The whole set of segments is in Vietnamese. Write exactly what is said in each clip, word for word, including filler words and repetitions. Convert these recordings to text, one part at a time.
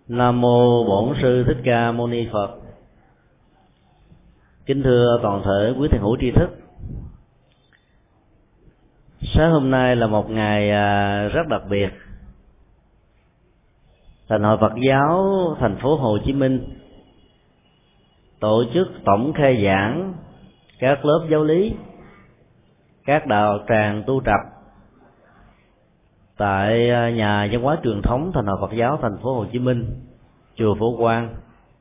Nam mô Bổn Sư Thích Ca Mâu Ni Phật. Kính thưa toàn thể quý thiền hữu tri thức, sáng hôm nay là một ngày rất đặc biệt. Thành hội Phật giáo thành phố Hồ Chí Minh tổ chức tổng khai giảng các lớp giáo lý, các đạo tràng tu tập tại nhà văn hóa truyền thống Thành hội Phật giáo thành phố Hồ Chí Minh, chùa Phổ Quang.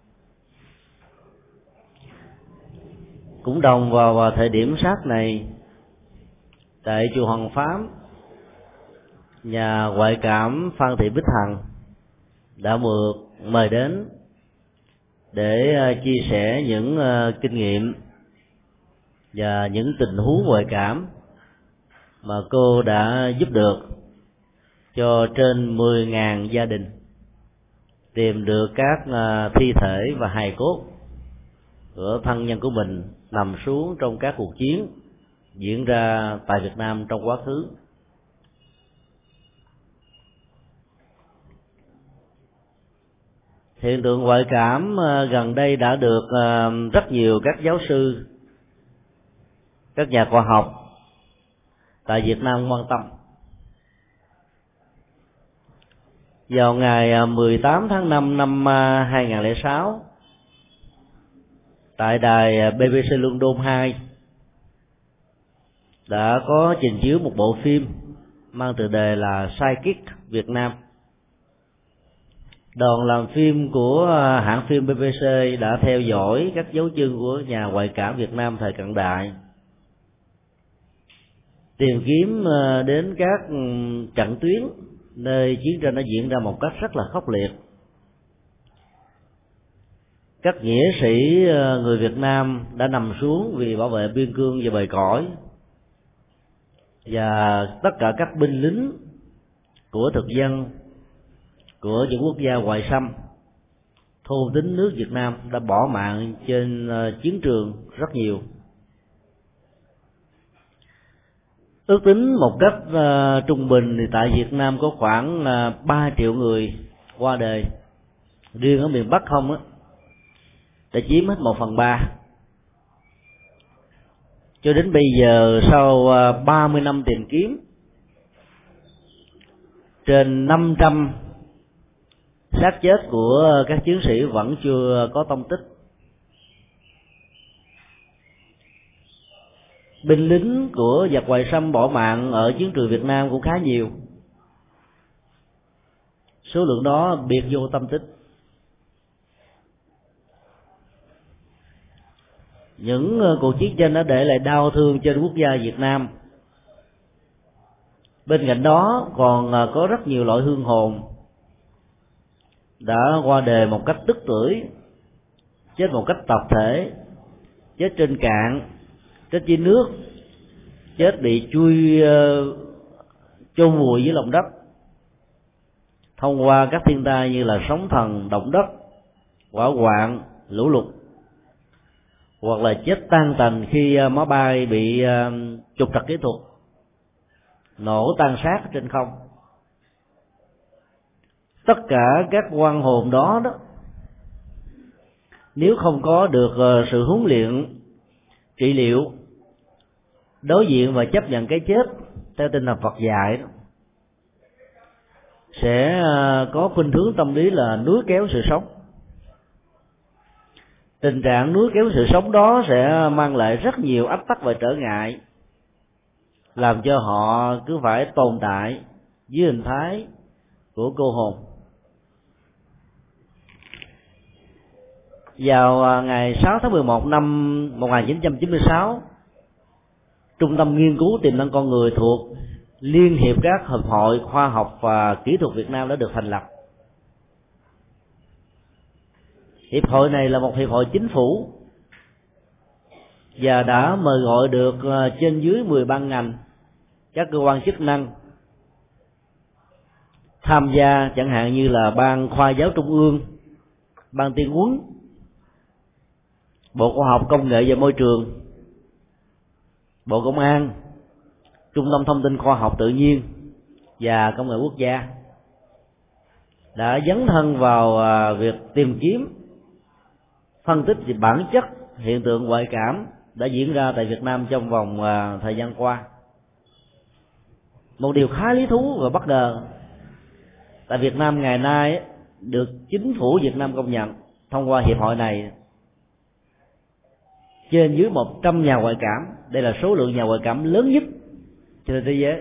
Cũng đồng vào thời điểm sát này, tại chùa Hoàng Pháp, nhà ngoại cảm Phan Thị Bích Hằng đã được mời đến để chia sẻ những kinh nghiệm và những tình huống ngoại cảm mà cô đã giúp được cho trên mười nghìn gia đình tìm được các thi thể và hài cốt của thân nhân của mình nằm xuống trong các cuộc chiến diễn ra tại Việt Nam trong quá khứ. Hiện tượng ngoại cảm gần đây đã được rất nhiều các giáo sư, các nhà khoa học tại Việt Nam quan tâm. Vào ngày mười tám tháng năm năm hai nghìn không trăm lẻ sáu, tại đài bê bê xê London hai đã có trình chiếu một bộ phim mang tựa đề là Psychic Việt Nam. Đoàn làm phim của hãng phim bê bê xê đã theo dõi các dấu chân của nhà ngoại cảm Việt Nam thời cận đại, tìm kiếm đến các trận tuyến nơi chiến tranh nó diễn ra một cách rất là khốc liệt. Các nghĩa sĩ người Việt Nam đã nằm xuống vì bảo vệ biên cương và bờ cõi, và tất cả các binh lính của thực dân của những quốc gia ngoại xâm thôn tính nước Việt Nam đã bỏ mạng trên chiến trường rất nhiều. Ước tính một cách uh, trung bình thì tại Việt Nam có khoảng uh, ba triệu người qua đời. Riêng ở miền Bắc không á, đã chiếm hết một phần ba. Cho đến bây giờ, sau uh, ba mươi năm tìm kiếm, trên năm trăm xác chết của các chiến sĩ vẫn chưa có tông tích. Binh lính của giặc ngoại xâm bỏ mạng ở chiến trường Việt Nam cũng khá nhiều. Số lượng đó biệt vô tâm tích. Những cuộc chiến tranh đã để lại đau thương trên quốc gia Việt Nam. Bên cạnh đó còn có rất nhiều loại hương hồn đã qua đời một cách tức tưởi, chết một cách tập thể, chết trên cạn, chết dưới nước, chết bị chui uh, chôn vùi dưới lòng đất thông qua các thiên tai như là sóng thần, động đất, hỏa hoạn, lũ lụt, hoặc là chết tan tành khi uh, máy bay bị uh, trục trặc kỹ thuật, nổ tan xác trên không. Tất cả các oan hồn đó đó, nếu không có được uh, sự huấn luyện, trị liệu, đối diện và chấp nhận cái chết theo tinh thần Phật dạy đó, sẽ có khuynh hướng tâm lý là núi kéo sự sống. Tình trạng núi kéo sự sống đó sẽ mang lại rất nhiều ách tắc và trở ngại, làm cho họ cứ phải tồn tại dưới hình thái của cô hồn. Vào ngày sáu tháng mười một năm một nghìn chín trăm chín mươi sáu, Trung tâm Nghiên cứu Tiềm năng Con Người thuộc Liên hiệp các Hiệp hội Khoa học và Kỹ thuật Việt Nam đã được thành lập. Hiệp hội này là một hiệp hội chính phủ và đã mời gọi được trên dưới mười ban ngành, các cơ quan chức năng tham gia, chẳng hạn như là Ban Khoa giáo Trung ương, Ban Tuyên huấn, Bộ Khoa học Công nghệ và Môi trường, Bộ Công an, Trung tâm Thông tin Khoa học Tự nhiên và Công nghệ Quốc gia, đã dấn thân vào việc tìm kiếm, phân tích về bản chất hiện tượng ngoại cảm đã diễn ra tại Việt Nam trong vòng thời gian qua. Một điều khá lý thú và bất ngờ, tại Việt Nam ngày nay được chính phủ Việt Nam công nhận thông qua hiệp hội này trên dưới một trăm nhà ngoại cảm. Đây là số lượng nhà ngoại cảm lớn nhất trên thế giới.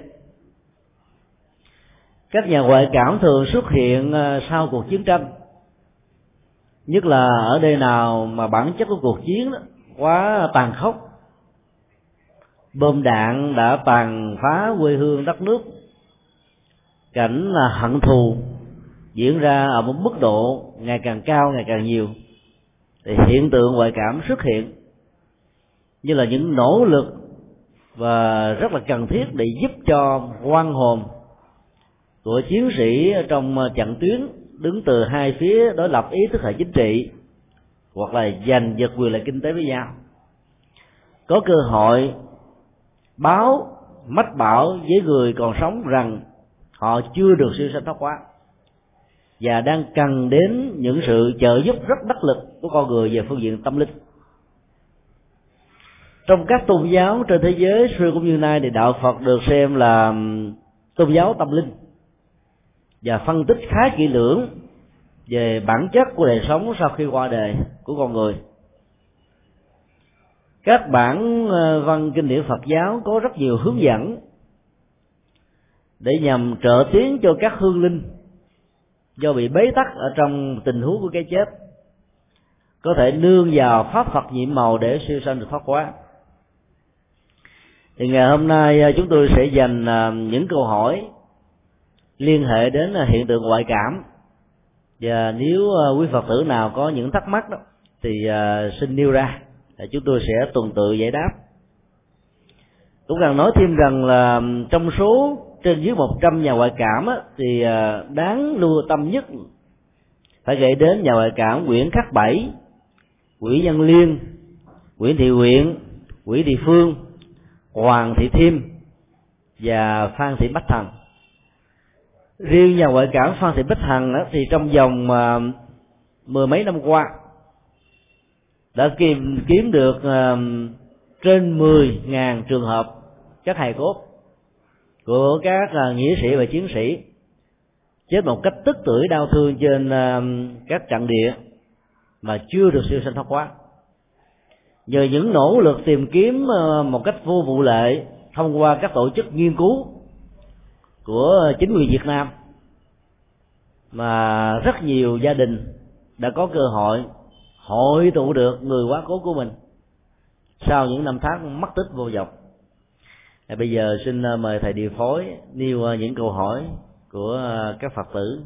Các nhà ngoại cảm thường xuất hiện sau cuộc chiến tranh, nhất là ở nơi nào mà bản chất của cuộc chiến đó quá tàn khốc, bom đạn đã tàn phá quê hương đất nước, cảnh là hận thù diễn ra ở một mức độ ngày càng cao, ngày càng nhiều, thì hiện tượng ngoại cảm xuất hiện như là những nỗ lực và rất là cần thiết để giúp cho oan hồn của chiến sĩ trong trận tuyến đứng từ hai phía đối lập ý thức hệ chính trị hoặc là giành giật quyền lợi kinh tế với nhau có cơ hội báo mách bảo với người còn sống rằng họ chưa được siêu sanh thoát hóa và đang cần đến những sự trợ giúp rất đắc lực của con người về phương diện tâm linh. Trong các tôn giáo trên thế giới xưa cũng như nay thì đạo Phật được xem là tôn giáo tâm linh và phân tích khá kỹ lưỡng về bản chất của đời sống sau khi qua đời của con người. Các bản văn kinh điển Phật giáo có rất nhiều hướng dẫn để nhằm trợ tiến cho các hương linh do bị bế tắc ở trong tình huống của cái chết có thể nương vào pháp Phật nhiệm màu để siêu sanh được thoát hóa. Thì ngày hôm nay chúng tôi sẽ dành những câu hỏi liên hệ đến hiện tượng ngoại cảm, và nếu quý Phật tử nào có những thắc mắc đó thì xin nêu ra, chúng tôi sẽ tuần tự giải đáp. Cũng cần nói thêm rằng là trong số trên dưới một trăm nhà ngoại cảm á, thì đáng lưu tâm nhất phải kể đến nhà ngoại cảm Nguyễn Khắc Bảy, Nguyễn Văn Liên, Nguyễn Thị Nguyện, Nguyễn Thị Phương, Hoàng Thị Thiêm và Phan Thị Bách Thần. Riêng nhà ngoại cảm Phan Thị Bích Hằng đó, thì trong vòng uh, mười mấy năm qua đã kiếm, kiếm được uh, trên mười ngàn trường hợp các hài cốt của các uh, nghĩa sĩ và chiến sĩ chết một cách tức tưởi đau thương trên uh, các trận địa mà chưa được siêu sanh thoát hóa. Nhờ những nỗ lực tìm kiếm uh, một cách vô vụ lệ thông qua các tổ chức nghiên cứu của chính quyền Việt Nam mà rất nhiều gia đình đã có cơ hội hội tụ được người quá cố của mình sau những năm tháng mất tích vô vọng. Bây giờ xin mời thầy điều phối nêu những câu hỏi của các Phật tử.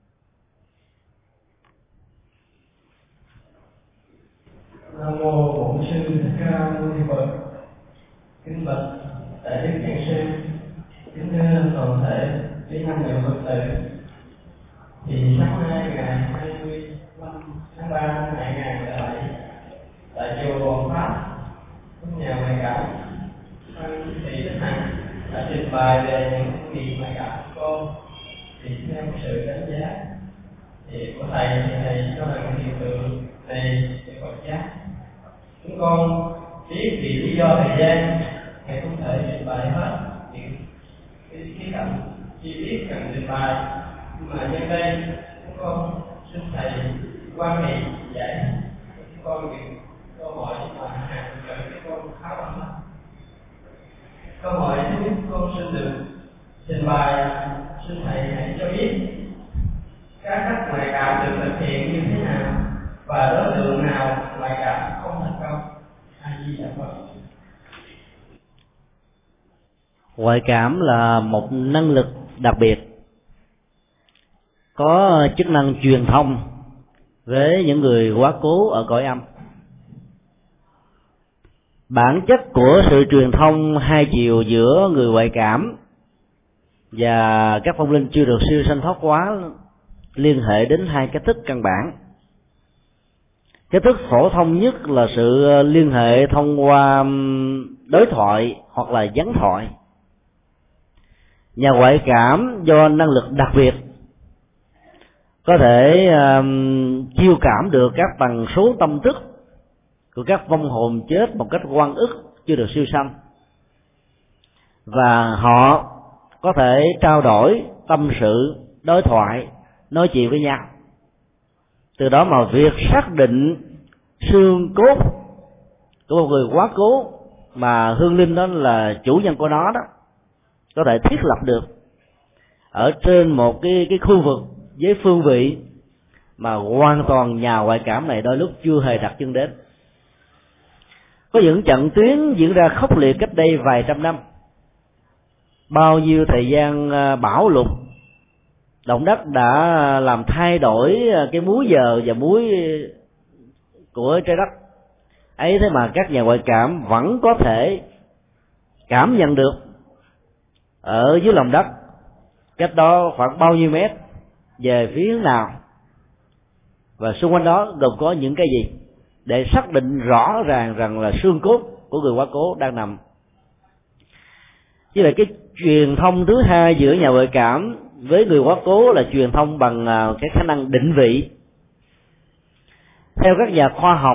Nam mô Bổn Sư Thích Ca Mâu Ni Phật. Kính bạch đại đức giảng sư, kính thưa toàn thể quý năm người Phật tử. Thì sáng nay ngày hai mươi lăm tháng ba năm hai nghìn không trăm lẻ bảy tại chùa Hoàng Pháp, nhà ngoại cảm Phan Thị Bích Hằng đã trình bày về những kinh nghiệm ngoại cảm của cô. Thì theo sự đánh giá thì của thầy thì thầy cho rằng hiện tượng này về Phật giáo chúng con biết vì lý do thời gian thầy không thể trình bày hết những cái khía cạnh chi tiết cần trình bày, nhưng mà nhân đây chúng con xin thầy quan hệ giải chúng con những câu hỏi mà hàng cần chúng con khá lắm. Câu hỏi thứ nhất con xin được trình bày, xin thầy hãy cho biết các cách ngoại cảm được thực hiện như thế nào và đối tượng nào ngoại cảm không thành công. A Di Đà Phật. Ngoại cảm là một năng lực đặc biệt có chức năng truyền thông với những người quá cố ở cõi âm. Bản chất của sự truyền thông hai chiều giữa người ngoại cảm và các phong linh chưa được siêu sanh thoát hóa liên hệ đến hai cách thức căn bản. Cách thức phổ thông nhất là sự liên hệ thông qua đối thoại hoặc là gián thoại. Nhà ngoại cảm do năng lực đặc biệt có thể um, chiêu cảm được các tần số tâm thức của các vong hồn chết một cách oan ức chưa được siêu sanh, và họ có thể trao đổi tâm sự, đối thoại, nói chuyện với nhau. Từ đó mà việc xác định xương cốt của một người quá cố mà hương linh đó là chủ nhân của nó đó có thể thiết lập được ở trên một cái cái khu vực với phương vị mà hoàn toàn nhà ngoại cảm này đôi lúc chưa hề đặt chân đến. Có những trận tuyến diễn ra khốc liệt cách đây vài trăm năm, bao nhiêu thời gian bão lụt, động đất đã làm thay đổi cái múi giờ và múi của trái đất ấy, thế mà các nhà ngoại cảm vẫn có thể cảm nhận được ở dưới lòng đất cách đó khoảng bao nhiêu mét về phía nào, và xung quanh đó gồm có những cái gì, để xác định rõ ràng rằng là xương cốt của người quá cố đang nằm. Chứ là cái truyền thông thứ hai giữa nhà ngoại cảm với người quá cố là truyền thông bằng cái khả năng định vị. Theo các nhà khoa học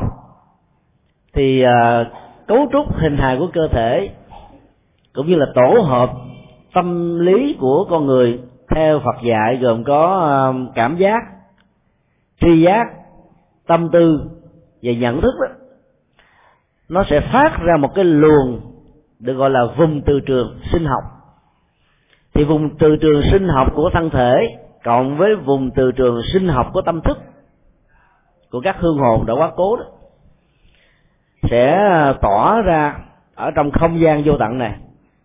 thì uh, cấu trúc hình hài của cơ thể cũng như là tổ hợp tâm lý của con người theo Phật dạy gồm có uh, cảm giác, tri giác, tâm tư và nhận thức đó. Nó sẽ phát ra một cái luồng được gọi là vùng từ trường sinh học. Thì vùng từ trường sinh học của thân thể cộng với vùng từ trường sinh học của tâm thức của các hương hồn đã quá cố đó sẽ tỏa ra ở trong không gian vô tận này.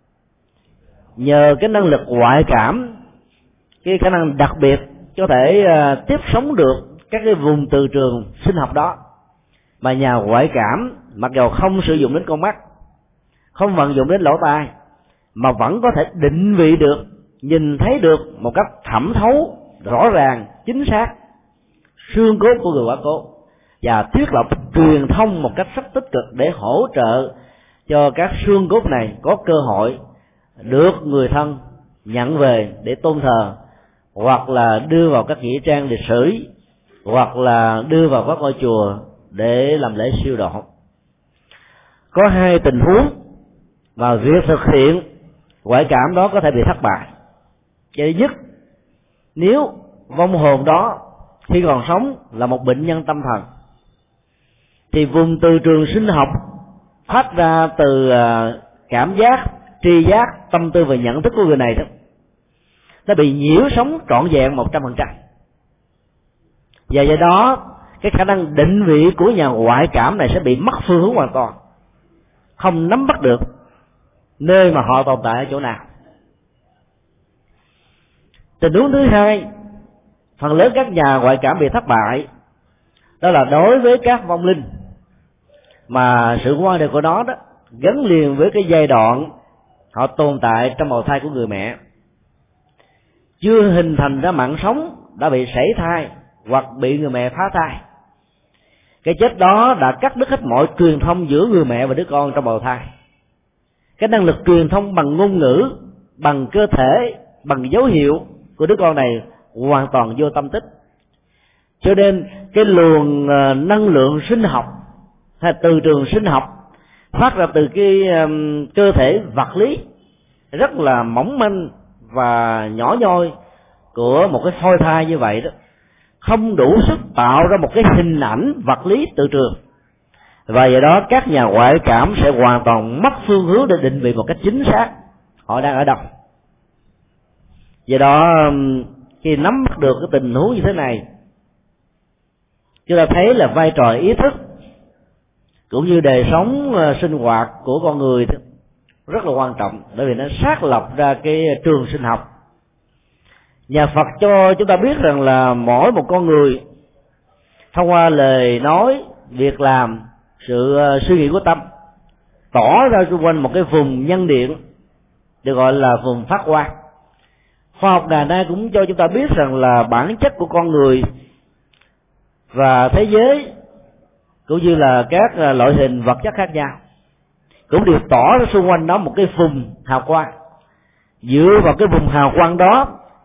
Nhờ cái năng lực ngoại cảm, cái khả năng đặc biệt có thể uh, tiếp sống được các cái vùng từ trường sinh học đó, mà nhà ngoại cảm mặc dù không sử dụng đến con mắt, không vận dụng đến lỗ tai, mà vẫn có thể định vị được, nhìn thấy được một cách thẩm thấu, rõ ràng, chính xác xương cốt của người quá cố, và thiết lập truyền thông một cách rất tích cực để hỗ trợ cho các xương cốt này có cơ hội được người thân nhận về để tôn thờ, hoặc là đưa vào các nghĩa trang lịch sử, hoặc là đưa vào các ngôi chùa để làm lễ siêu độ. Có hai tình huống mà việc thực hiện ngoại cảm đó có thể bị thất bại. Cái thứ nhất, nếu vong hồn đó khi còn sống là một bệnh nhân tâm thần, thì vùng từ trường sinh học phát ra từ cảm giác, tri giác, tâm tư và nhận thức của người này đó, nó bị nhiễu sống trọn vẹn một trăm phần trăm. Và do đó cái khả năng định vị của nhà ngoại cảm này sẽ bị mất phương hướng hoàn toàn, không nắm bắt được nơi mà họ tồn tại ở chỗ nào. Tình huống thứ hai, phần lớn các nhà ngoại cảm bị thất bại, đó là đối với các vong linh mà sự qua đời của nó đó gắn liền với cái giai đoạn họ tồn tại trong bào thai của người mẹ, chưa hình thành ra mạng sống, đã bị sảy thai hoặc bị người mẹ phá thai. Cái chết đó đã cắt đứt hết mọi truyền thông giữa người mẹ và đứa con trong bào thai. Cái năng lực truyền thông bằng ngôn ngữ, bằng cơ thể, bằng dấu hiệu của đứa con này hoàn toàn vô tâm tích. Cho nên cái luồng năng lượng sinh học hay từ trường sinh học phát ra từ cái um, cơ thể vật lý rất là mỏng manh và nhỏ nhoi của một cái phôi thai như vậy đó, không đủ sức tạo ra một cái hình ảnh vật lý từ trường, và do đó các nhà ngoại cảm sẽ hoàn toàn mất phương hướng để định vị một cách chính xác họ đang ở đâu. Do đó khi nắm bắt được cái tình huống như thế này, chúng ta thấy là vai trò ý thức cũng như đời sống sinh hoạt của con người rất là quan trọng, bởi vì nó xác lập ra cái trường sinh học. Nhà Phật cho chúng ta biết rằng là mỗi một con người thông qua lời nói, việc làm, sự suy nghĩ của tâm tỏ ra xung quanh một cái vùng nhân điện được gọi là vùng phát quang. Khoa học ngày nay cũng cho chúng ta biết rằng là bản chất của con người và thế giới cũng như là các loại hình vật chất khác nhau cũng đều tỏ ra xung quanh đó một cái vùng hào quang. Dựa vào cái vùng hào quang đó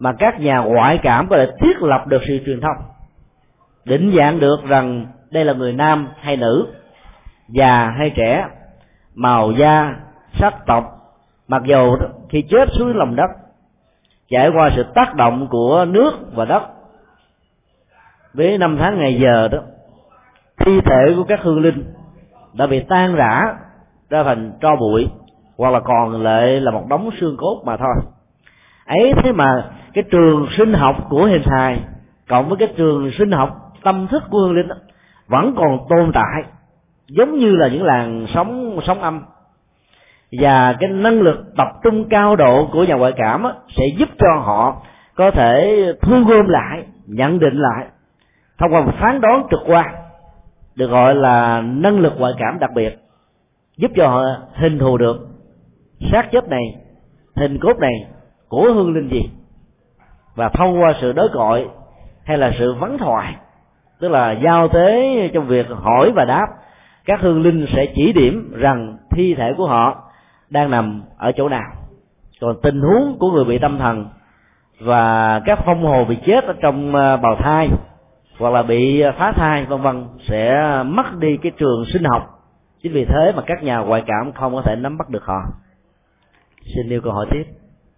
mà các nhà ngoại cảm có thể thiết lập được sự truyền thông, định dạng được rằng đây là người nam hay nữ, già hay trẻ, màu da, sắc tộc, mặc dầu khi chết xuống lòng đất, trải qua sự tác động của nước và đất với năm tháng ngày giờ đó, thi thể của các hương linh đã bị tan rã ra thành tro bụi, hoặc là còn lại là một đống xương cốt mà thôi. Ấy thế mà cái trường sinh học của hình hài cộng với cái trường sinh học tâm thức của hương linh đó, vẫn còn tồn tại, giống như là những làn sóng sóng âm. Và cái năng lực tập trung cao độ của nhà ngoại cảm á, sẽ giúp cho họ có thể thu gom lại, nhận định lại thông qua một phán đoán trực quan, được gọi là năng lực ngoại cảm đặc biệt, giúp cho họ hình thù được xác chết này, hình cốt này của hương linh gì. Và thông qua sự đối gọi hay là sự vấn thoại, tức là giao tế trong việc hỏi và đáp, các hương linh sẽ chỉ điểm rằng thi thể của họ đang nằm ở chỗ nào. Còn tình huống của người bị tâm thần và các phong hồn bị chết ở trong bào thai hoặc là bị phá thai vân vân sẽ mất đi cái trường sinh học. Chính vì thế mà các nhà ngoại cảm không có thể nắm bắt được họ. Xin yêu câu hỏi tiếp.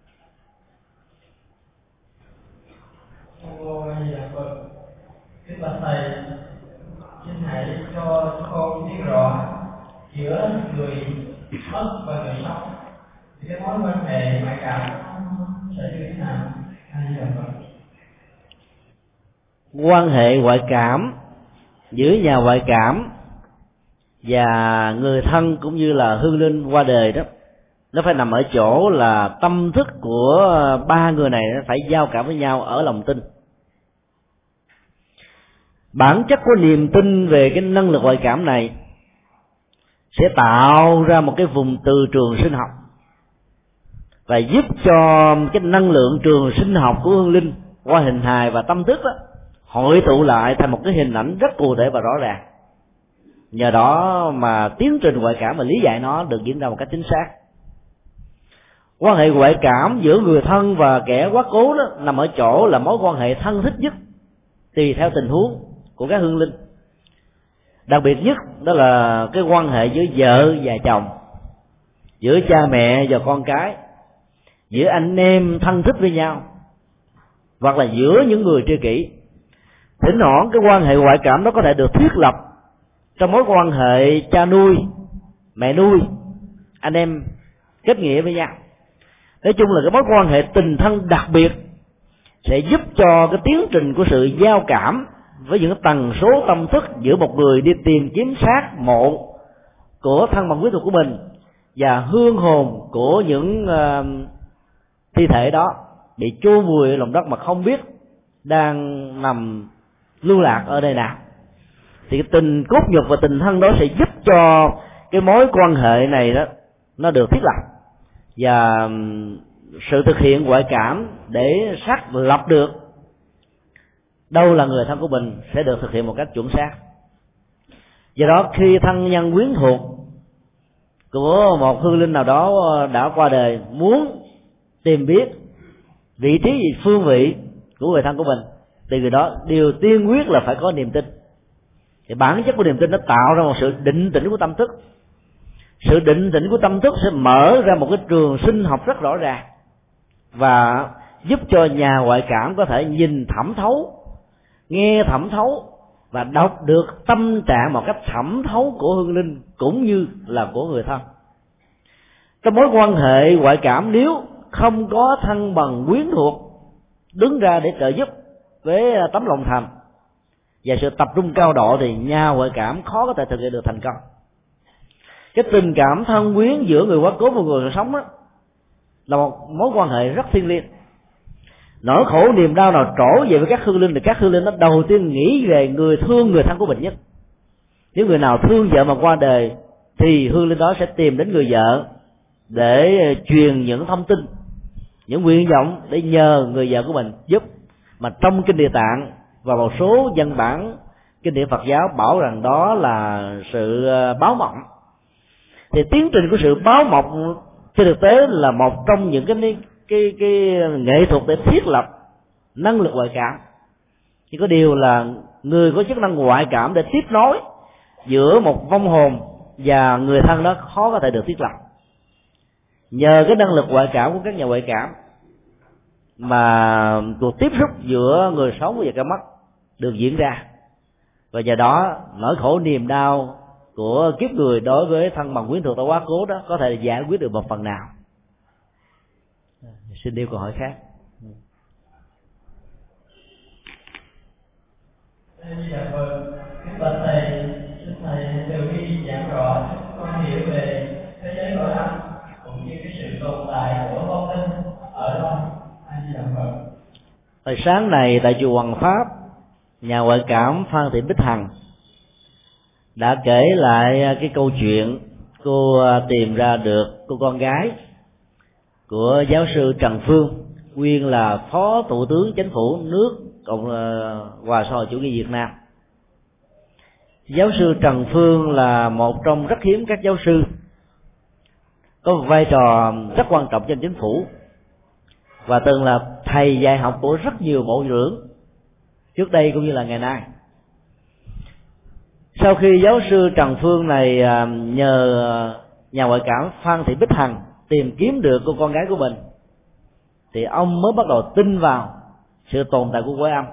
Kính bạch thầy, xin hãy cho con biết rõ giữa người mất và người sống thì cái mối quan hệ ngoại cảm sẽ như thế nào? Quan hệ ngoại cảm giữa nhà ngoại cảm và người thân cũng như là hương linh qua đời đó, nó phải nằm ở chỗ là tâm thức của ba người này phải giao cảm với nhau ở lòng tin. Bản chất của niềm tin về cái năng lực ngoại cảm này sẽ tạo ra một cái vùng từ trường sinh học và giúp cho cái năng lượng trường sinh học của hương linh qua hình hài và tâm thức đó hội tụ lại thành một cái hình ảnh rất cụ thể và rõ ràng. Nhờ đó mà tiến trình ngoại cảm và lý giải nó được diễn ra một cách chính xác. Quan hệ ngoại cảm giữa người thân và kẻ quá cố đó nằm ở chỗ là mối quan hệ thân thích nhất tùy theo tình huống của các hương linh. Đặc biệt nhất đó là cái quan hệ giữa vợ và chồng, giữa cha mẹ và con cái, giữa anh em thân thích với nhau, hoặc là giữa những người tri kỷ. Thỉnh thoảng cái quan hệ ngoại cảm đó có thể được thiết lập trong mối quan hệ cha nuôi, mẹ nuôi, anh em kết nghĩa với nhau. Nói chung là cái mối quan hệ tình thân đặc biệt sẽ giúp cho cái tiến trình của sự giao cảm với những tần số tâm thức giữa một người đi tìm kiếm xác mộ của thân bằng huyết thuộc của mình và hương hồn của những uh, thi thể đó bị chôn vùi ở lòng đất mà không biết đang nằm lưu lạc ở đây nào. Thì cái tình cốt nhục và tình thân đó sẽ giúp cho cái mối quan hệ này đó nó được thiết lập, và sự thực hiện ngoại cảm để xác lập được đâu là người thân của mình sẽ được thực hiện một cách chuẩn xác. Do đó khi thân nhân quyến thuộc của một hương linh nào đó đã qua đời muốn tìm biết vị trí phương vị của người thân của mình, thì người đó điều tiên quyết là phải có niềm tin. Thì bản chất của niềm tin nó tạo ra một sự định tĩnh của tâm thức. Sự định tĩnh của tâm thức sẽ mở ra một cái trường sinh học rất rõ ràng và giúp cho nhà ngoại cảm có thể nhìn thẩm thấu, nghe thẩm thấu và đọc được tâm trạng một cách thẩm thấu của hương linh cũng như là của người thân. Trong mối quan hệ ngoại cảm, nếu không có thân bằng quyến thuộc đứng ra để trợ giúp với tấm lòng thành và sự tập trung cao độ, thì nhà ngoại cảm khó có thể thực hiện được thành công. Cái tình cảm thân quyến giữa người quá cố và người sống đó là một mối quan hệ rất thiêng liêng. Nỗi khổ niềm đau nào trổ về với các hương linh thì các hương linh nó đầu tiên nghĩ về người thương người thân của mình nhất. Nếu người nào thương vợ mà qua đời thì hương linh đó sẽ tìm đến người vợ để truyền những thông tin, những nguyện vọng để nhờ người vợ của mình giúp. Mà trong kinh Địa Tạng và một số văn bản kinh điển Phật giáo bảo rằng đó là sự báo mộng. Thì tiến trình của sự báo mộng trên thực tế là một trong những cái cái cái nghệ thuật để thiết lập năng lực ngoại cảm. Chỉ có điều là người có chức năng ngoại cảm để tiếp nối giữa một vong hồn và người thân đó khó có thể được thiết lập. Nhờ cái năng lực ngoại cảm của các nhà ngoại cảm mà cuộc tiếp xúc giữa người sống và kẻ mất được diễn ra, và nhờ đó nỗi khổ niềm đau của kiếp người đối với thân bằng quyến thuộc đã quá cố đó có thể giải quyết được một phần nào. Xin điều câu hỏi khác. Dạ vâng, kính bạch thầy, xin thầy từ bi giảng rõ con hiểu về thế giới cõi âm cũng như cái sự tồn tại của vong linh ở đâu. Dạ vâng. Hồi sáng này tại chùa Hoàng Pháp, nhà ngoại cảm Phan Thị Bích Hằng đã kể lại cái câu chuyện cô tìm ra được cô con gái của giáo sư Trần Phương, nguyên là phó thủ tướng chính phủ nước Cộng hòa xã hội chủ nghĩa Việt Nam. Giáo sư Trần Phương là một trong rất hiếm các giáo sư có một vai trò rất quan trọng trên chính phủ và từng là thầy dạy học của rất nhiều bộ trưởng trước đây cũng như là ngày nay. Sau khi giáo sư Trần Phương này nhờ nhà ngoại cảm Phan Thị Bích Hằng tìm kiếm được cô con gái của mình, thì ông mới bắt đầu tin vào sự tồn tại của cõi âm.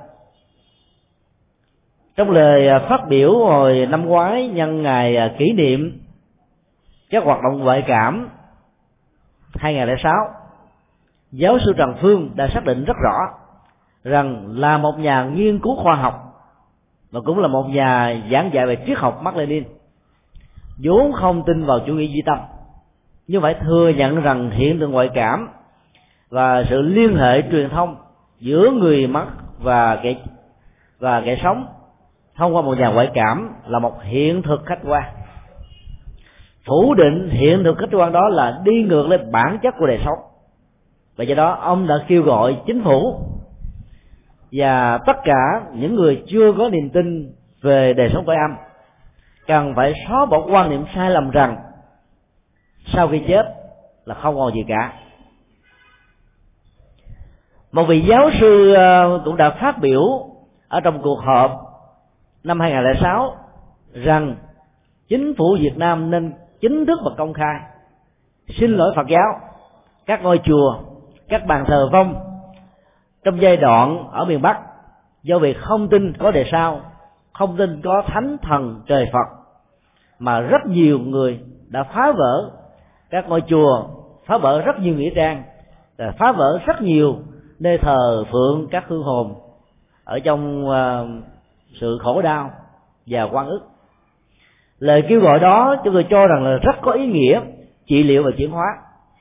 Trong lời phát biểu hồi năm ngoái nhân ngày kỷ niệm các hoạt động ngoại cảm hai không không sáu, giáo sư Trần Phương đã xác định rất rõ rằng là một nhà nghiên cứu khoa học và cũng là một nhà giảng dạy về triết học Mác Lênin, vốn không tin vào chủ nghĩa duy tâm, nhưng phải thừa nhận rằng hiện tượng ngoại cảm và sự liên hệ truyền thông giữa người mất và kẻ và kẻ sống thông qua một nhà ngoại cảm là một hiện thực khách quan. Phủ định hiện thực khách quan đó là đi ngược lên bản chất của đời sống, và do đó ông đã kêu gọi chính phủ và tất cả những người chưa có niềm tin về đời sống cõi âm cần phải xóa bỏ quan niệm sai lầm rằng sau khi chết là không còn gì cả. Một vị giáo sư cũng đã phát biểu ở trong cuộc họp năm hai không không sáu rằng chính phủ Việt Nam nên chính thức và công khai xin lỗi Phật giáo, các ngôi chùa, các bàn thờ vong trong giai đoạn ở miền Bắc do việc không tin có đời sau, không tin có thánh thần trời Phật, mà rất nhiều người đã phá vỡ các ngôi chùa, phá vỡ rất nhiều nghĩa trang, phá vỡ rất nhiều nơi thờ phượng các hương hồn ở trong uh, sự khổ đau và oan ức. Lời kêu gọi đó chúng tôi cho rằng là rất có ý nghĩa trị liệu và chuyển hóa.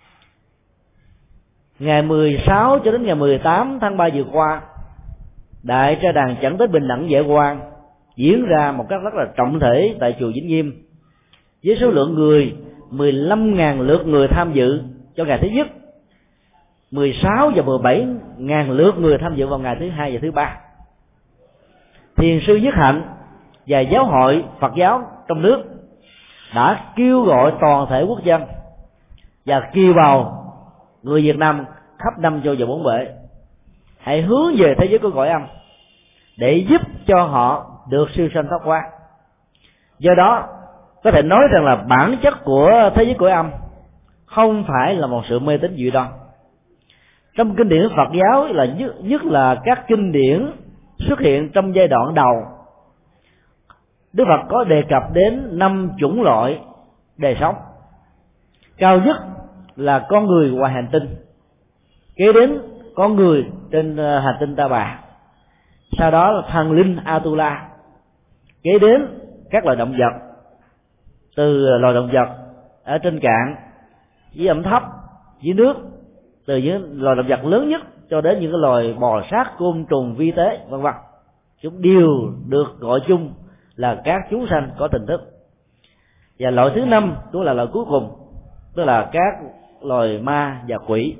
Ngày mười sáu cho đến ngày mười tám tháng ba vừa qua, đại tra đàn Chẩn Tế Bình Đẳng Vệ Quang diễn ra một cách rất là trọng thể tại chùa Vĩnh Nghiêm, với số lượng người mười lăm nghìn lượt người tham dự cho ngày thứ nhất, mười sáu và mười bảy nghìn lượt người tham dự vào ngày thứ hai và thứ ba. Thiền sư Nhất Hạnh và giáo hội Phật giáo trong nước đã kêu gọi toàn thể quốc dân và kêu bầu người Việt Nam khắp năm châu và bốn bể hãy hướng về thế giới của cõi âm để giúp cho họ được siêu sanh thoát qua. Do đó có thể nói rằng là bản chất của thế giới cõi âm không phải là một sự mê tín dị đoan. Trong kinh điển Phật giáo là nhất, nhất là các kinh điển xuất hiện trong giai đoạn đầu, Đức Phật có đề cập đến năm chủng loại đời sống. Cao nhất là con người ngoài hành tinh, kế đến con người trên hành tinh Ta Bà, sau đó là thần linh Atula, kế đến các loài động vật, từ loài động vật ở trên cạn dưới ẩm thấp dưới nước, từ những loài động vật lớn nhất cho đến những cái loài bò sát, côn trùng, vi tế vân vân, chúng đều được gọi chung là các chúng sanh có tình thức. Và loại thứ năm cũng là loại cuối cùng, tức là các loài ma và quỷ.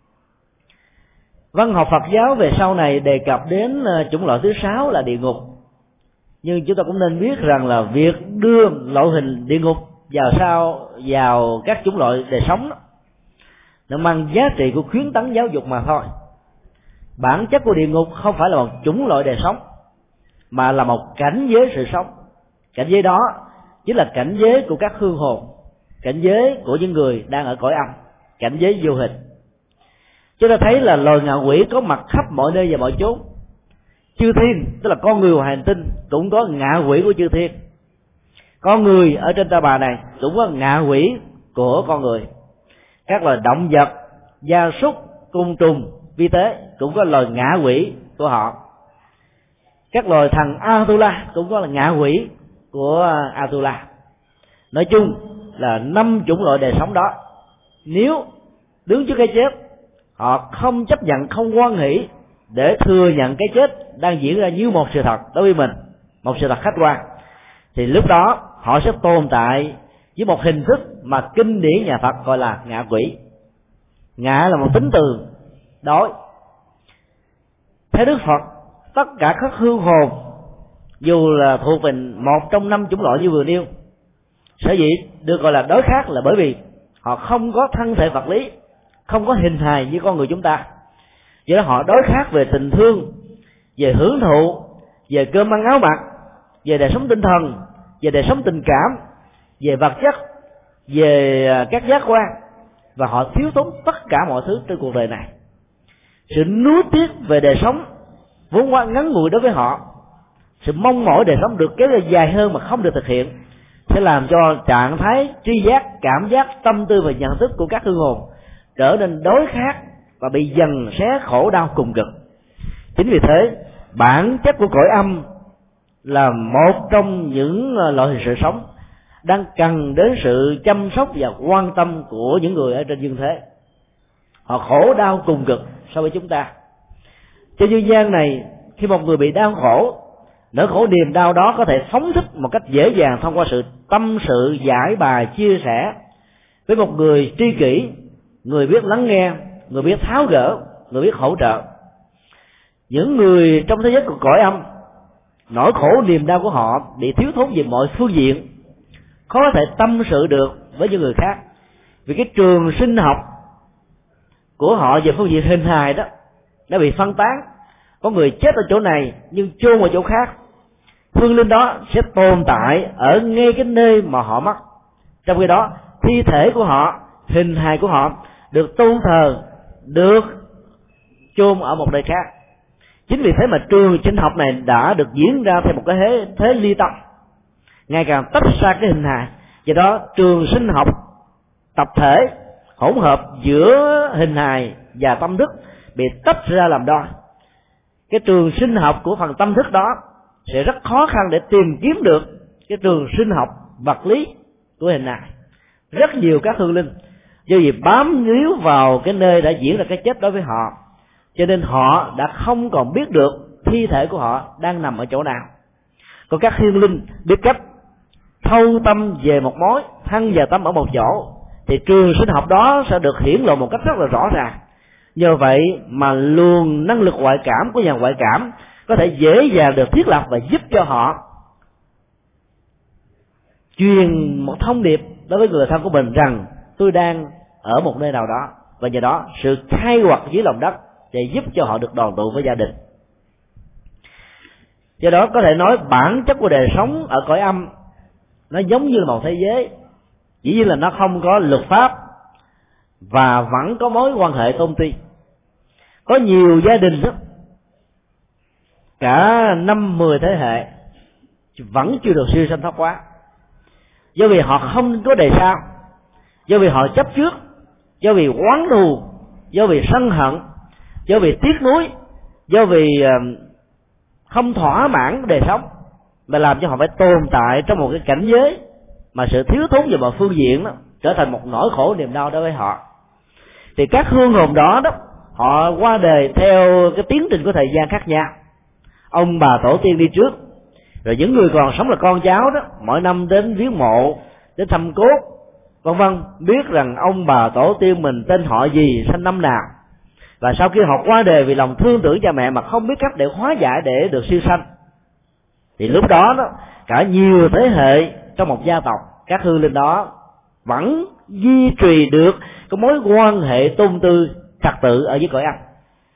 Văn học Phật giáo về sau này đề cập đến chủng loại thứ sáu là địa ngục, nhưng chúng ta cũng nên biết rằng là việc đưa loại hình địa ngục vào sau vào các chủng loại đời sống đó, nó mang giá trị của khuyến tấn giáo dục mà thôi. Bản chất của địa ngục không phải là một chủng loại đời sống, mà là một cảnh giới sự sống. Cảnh giới đó chính là cảnh giới của các hương hồn, cảnh giới của những người đang ở cõi âm, cảnh giới vô hình. Chúng ta thấy là loài ngạ quỷ có mặt khắp mọi nơi và mọi chốn. Chư thiên, tức là con người của hành tinh, cũng có ngạ quỷ của chư thiên. Con người ở trên ta bà này cũng có ngạ quỷ của con người. Các loài động vật, gia súc, côn trùng, vi tế cũng có loài ngạ quỷ của họ. Các loài thần Atula cũng có là ngạ quỷ của Atula. Nói chung là năm chủng loại đời sống đó, nếu đứng trước cái chết họ không chấp nhận, không hoan hỷ để thừa nhận cái chết đang diễn ra như một sự thật đối với mình, một sự thật khách quan, thì lúc đó họ sẽ tồn tại với một hình thức mà kinh điển nhà Phật gọi là ngạ quỷ. Ngạ là một tính từ đối. Theo Đức Phật, tất cả các hương hồn dù là thuộc về một trong năm chủng loại như vừa nêu, sở dĩ được gọi là đối khác là bởi vì họ không có thân thể vật lý, không có hình hài như con người chúng ta. Do đó họ đối khác về tình thương, về hưởng thụ, về cơm ăn áo mặc, về đời sống tinh thần, về đời sống tình cảm, về vật chất, về các giác quan, và họ thiếu thốn tất cả mọi thứ trên cuộc đời này. Sự nuối tiếc về đời sống vốn quá ngắn ngủi đối với họ, sự mong mỏi đời sống được kéo dài hơn mà không được thực hiện, sẽ làm cho trạng thái tri giác, cảm giác, tâm tư và nhận thức của các hương hồn trở nên đối khác và bị dần xé khổ đau cùng cực. Chính vì thế, bản chất của cõi âm là một trong những loại hình sự sống đang cần đến sự chăm sóc và quan tâm của những người ở trên dương thế. Họ khổ đau cùng cực so với chúng ta. Trên dương gian này, khi một người bị đau khổ, nỗi khổ niềm đau đó có thể phóng thích một cách dễ dàng thông qua sự tâm sự, giải bài, chia sẻ với một người tri kỷ, người biết lắng nghe, người biết tháo gỡ, người biết hỗ trợ. Những người trong thế giới của cõi âm, nỗi khổ niềm đau của họ bị thiếu thốn về mọi phương diện, khó có thể tâm sự được với những người khác, vì cái trường sinh học của họ về phương diện hình hài đó đã bị phân tán. Có người chết ở chỗ này nhưng chôn ở chỗ khác, hương linh đó sẽ tồn tại ở ngay cái nơi mà họ mất. Trong khi đó, thi thể của họ, hình hài của họ được tôn thờ, được chôn ở một nơi khác. Chính vì thế mà trường sinh học này đã được diễn ra theo một cái thế, thế ly tâm, ngày càng tách xa cái hình hài. Do đó trường sinh học tập thể hỗn hợp giữa hình hài và tâm thức bị tách ra làm đôi. Cái trường sinh học của phần tâm thức đó sẽ rất khó khăn để tìm kiếm được cái trường sinh học vật lý của hình hài. Rất nhiều các hương linh do vì bám níu vào cái nơi đã diễn ra cái chết đối với họ, cho nên họ đã không còn biết được thi thể của họ đang nằm ở chỗ nào. Còn các hương linh biết cách thâu tâm về một mối, thân và tâm ở một chỗ, thì trường sinh học đó sẽ được hiển lộ một cách rất là rõ ràng. Nhờ vậy mà luồng năng lực ngoại cảm của nhà ngoại cảm có thể dễ dàng được thiết lập và giúp cho họ truyền một thông điệp đối với người thân của mình rằng tôi đang ở một nơi nào đó, và nhờ đó sự khai quật dưới lòng đất để giúp cho họ được đoàn tụ với gia đình. Do đó có thể nói bản chất của đời sống ở cõi âm nó giống như là một thế giới, chỉ như là nó không có luật pháp và vẫn có mối quan hệ tôn ti. Có nhiều gia đình đó, cả năm mười thế hệ vẫn chưa được siêu sanh thoát quá, do vì họ không có đề sao, do vì họ chấp trước, do vì oán thù, do vì sân hận, do vì tiếc nuối, do vì không thỏa mãn đời sống, mà làm cho họ phải tồn tại trong một cái cảnh giới mà sự thiếu thốn về mọi phương diện đó trở thành một nỗi khổ niềm đau đối với họ. Thì các hương hồn đó đó, họ qua đời theo cái tiến trình của thời gian khác nhau. Ông bà tổ tiên đi trước, rồi những người còn sống là con cháu đó, mỗi năm đến viếng mộ, đến thăm cốt, vân vân, biết rằng ông bà tổ tiên mình tên họ gì, sinh năm nào. Và sau khi họ qua đời vì lòng thương tưởng cha mẹ mà không biết cách để hóa giải để được siêu sanh, thì lúc đó đó cả nhiều thế hệ trong một gia tộc, các hương linh đó vẫn duy trì được cái mối quan hệ tôn tư trật tự ở dưới cõi âm.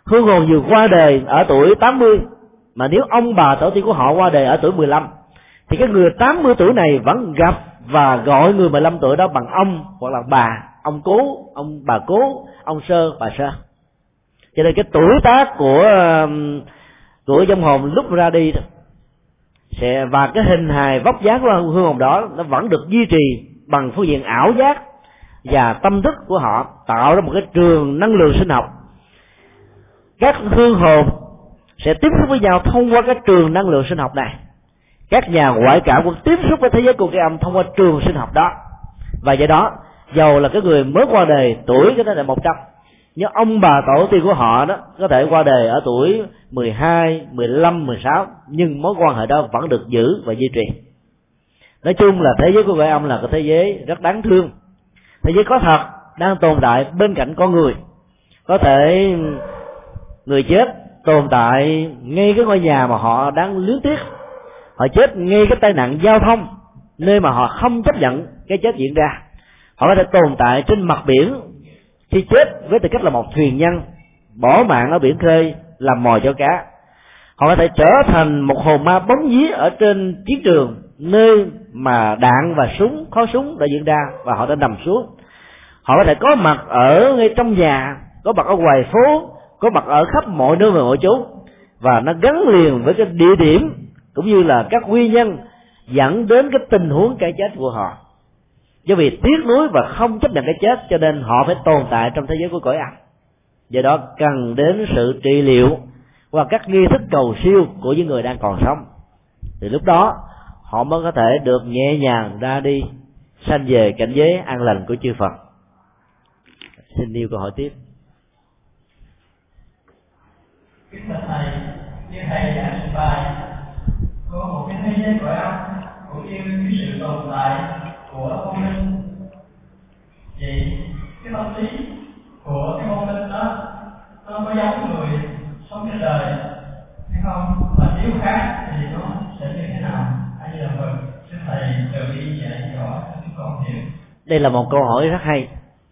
hương hồn vừa qua đời ở tuổi tám mươi, mà nếu ông bà tổ tiên của họ qua đời ở tuổi mười lăm, thì cái người tám mươi tuổi này vẫn gặp và gọi người mười lăm tuổi đó bằng ông hoặc là bà, ông cố, ông bà cố, ông sơ, bà sơ. Cho nên cái tuổi tác của của vong hồn lúc ra đi sẽ, và cái hình hài vóc dáng của hương hồn đó nó vẫn được duy trì bằng phương diện ảo giác và tâm thức của họ, tạo ra một cái trường năng lượng sinh học. Các hương hồn sẽ tiếp xúc với nhau thông qua cái trường năng lượng sinh học này. Các nhà ngoại cảm cũng tiếp xúc với thế giới của cái âm thông qua trường sinh học đó. Và do đó, dầu là cái người mới qua đời tuổi cái đó là một trăm, nhưng ông bà tổ tiên của họ đó có thể qua đời ở tuổi mười hai, mười lăm, mười sáu, nhưng mối quan hệ đó vẫn được giữ và duy trì. Nói chung là thế giới của cõi âm là cái thế giới rất đáng thương, thế giới có thật đang tồn tại bên cạnh con người. Có thể người chết tồn tại ngay cái ngôi nhà mà họ đang luyến tiếc, họ chết ngay cái tai nạn giao thông nơi mà họ không chấp nhận cái chết diễn ra. Họ có thể tồn tại trên mặt biển khi chết với tư cách là một thuyền nhân bỏ mạng ở biển khơi làm mồi cho cá. Họ có thể trở thành một hồn ma bóng vía ở trên chiến trường nơi mà đạn và súng, khói súng đã diễn ra và họ đã nằm xuống. Họ có thể có mặt ở ngay trong nhà, có mặt ở ngoài phố, có mặt ở khắp mọi nơi và mọi chỗ, và nó gắn liền với cái địa điểm cũng như là các nguyên nhân dẫn đến cái tình huống cái chết của họ. Do vì tiếc nuối và không chấp nhận cái chết, cho nên họ phải tồn tại trong thế giới của cõi âm. Do đó cần đến sự trị liệu và các nghi thức cầu siêu của những người đang còn sống, thì lúc đó họ mới có thể được nhẹ nhàng ra đi, sanh về cảnh giới an lành của chư Phật. Xin yêu câu hỏi tiếp. Kính bạch thầy, như thầy giảng trình bày, có một cái thế giới cõi âm cũng như cái sự tồn tại của vong linh. Vậy cái tâm lý của cái vong linh đó nó có giống người sống trên đời hay không? Và nếu khác thì nó sẽ như thế nào? Hay là Phật, xin thầy từ bi dạy rõ cho chúng con hiểu. Đây là một câu hỏi rất hay.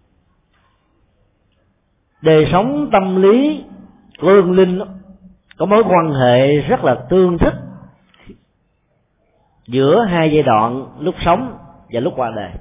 Đời sống tâm lý của hương linh có mối quan hệ rất là tương thích giữa hai giai đoạn lúc sống và lúc qua đời.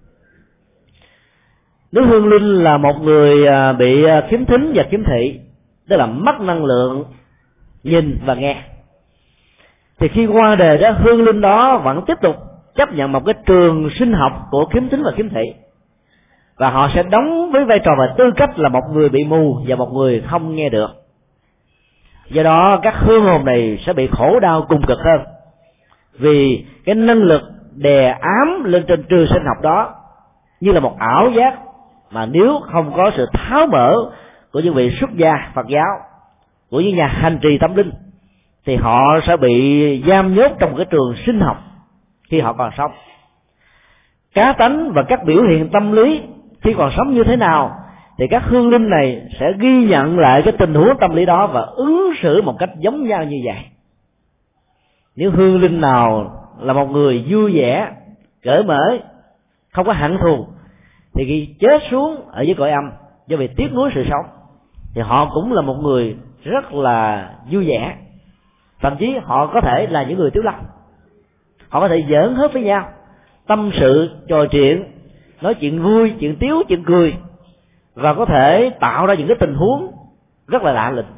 Nếu hương linh là một người bị khiếm thính và khiếm thị, tức là mất năng lượng nhìn và nghe, thì khi qua đời đó, hương linh đó vẫn tiếp tục chấp nhận một cái trường sinh học của khiếm thính và khiếm thị, và họ sẽ đóng với vai trò và tư cách là một người bị mù và một người không nghe được. Do đó các hương hồn này sẽ bị khổ đau cùng cực hơn, vì cái năng lực đè ám lên trên trường sinh học đó như là một ảo giác, mà nếu không có sự tháo mở của những vị xuất gia Phật giáo, của những nhà hành trì tâm linh, thì họ sẽ bị giam nhốt trong một cái trường sinh học khi họ còn sống. Cá tánh và các biểu hiện tâm lý khi còn sống như thế nào, thì các hương linh này sẽ ghi nhận lại cái tình huống tâm lý đó và ứng xử một cách giống nhau như vậy. Nếu hương linh nào là một người vui vẻ, cởi mở, không có hận thù, thì khi chết xuống ở dưới cõi âm do vì tiếc nuối sự sống, thì họ cũng là một người rất là vui vẻ. Thậm chí họ có thể là những người tiếu lâm, họ có thể giỡn hớt với nhau, tâm sự, trò chuyện, nói chuyện vui, chuyện tiếu, chuyện cười, và có thể tạo ra những cái tình huống rất là lạ lùng.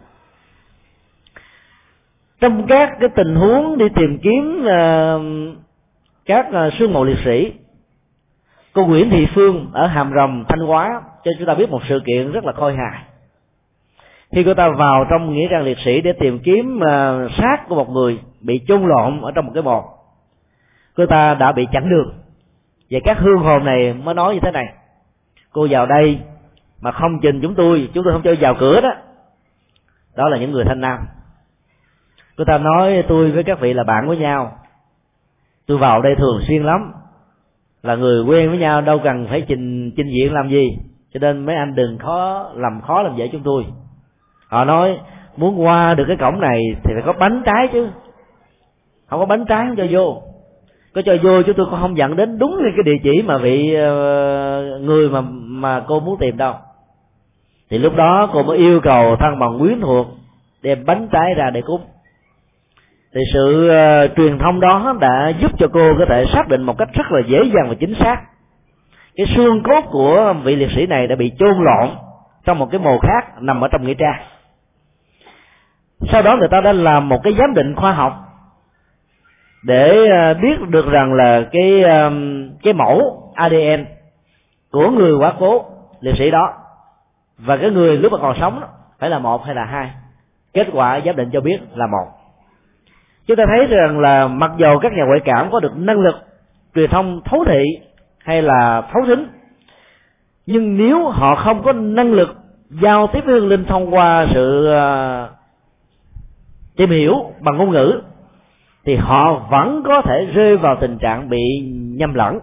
Trong các cái tình huống đi tìm kiếm uh, các uh, sương mù liệt sĩ, cô Nguyễn Thị Phương ở Hàm Rồng, Thanh Hóa cho chúng ta biết một sự kiện rất là khôi hài. Khi cô ta vào trong nghĩa trang liệt sĩ để tìm kiếm uh, xác của một người bị chôn lộn ở trong một cái mộ, cô ta đã bị chặn đường. Và các hương hồn này mới nói như thế này: cô vào đây mà không trình chúng tôi, chúng tôi không cho vào cửa đó. Đó là những người Thanh Nam. Cô ta nói tôi với các vị là bạn với nhau, tôi vào đây thường xuyên lắm, là người quen với nhau, đâu cần phải trình trình diện làm gì, cho nên mấy anh đừng khó làm khó làm dễ chúng tôi. Họ nói muốn qua được cái cổng này thì phải có bánh trái chứ, không có bánh trái không cho vô. Có cho vô chúng tôi cũng không dẫn đến đúng cái địa chỉ mà vị uh, người mà mà cô muốn tìm đâu. thì lúc đó cô mới yêu cầu thân bằng quyến thuộc đem bánh trái ra để cúng. Thì sự uh, truyền thông đó đã giúp cho cô có thể xác định một cách rất là dễ dàng và chính xác cái xương cốt của vị liệt sĩ này đã bị chôn lộn trong một cái mồ khác nằm ở trong nghĩa trang. Sau đó người ta đã làm một cái giám định khoa học để uh, biết được rằng là cái uh, cái mẫu a đê en của người quá cố liệt sĩ đó và cái người lúc mà còn sống đó, phải là một hay là hai. Kết quả giám định cho biết là một. Chúng ta thấy rằng là mặc dầu các nhà ngoại cảm có được năng lực truyền thông thấu thị hay là thấu thính, nhưng nếu họ không có năng lực giao tiếp với hương linh thông qua sự uh, tìm hiểu bằng ngôn ngữ, thì họ vẫn có thể rơi vào tình trạng bị nhầm lẫn.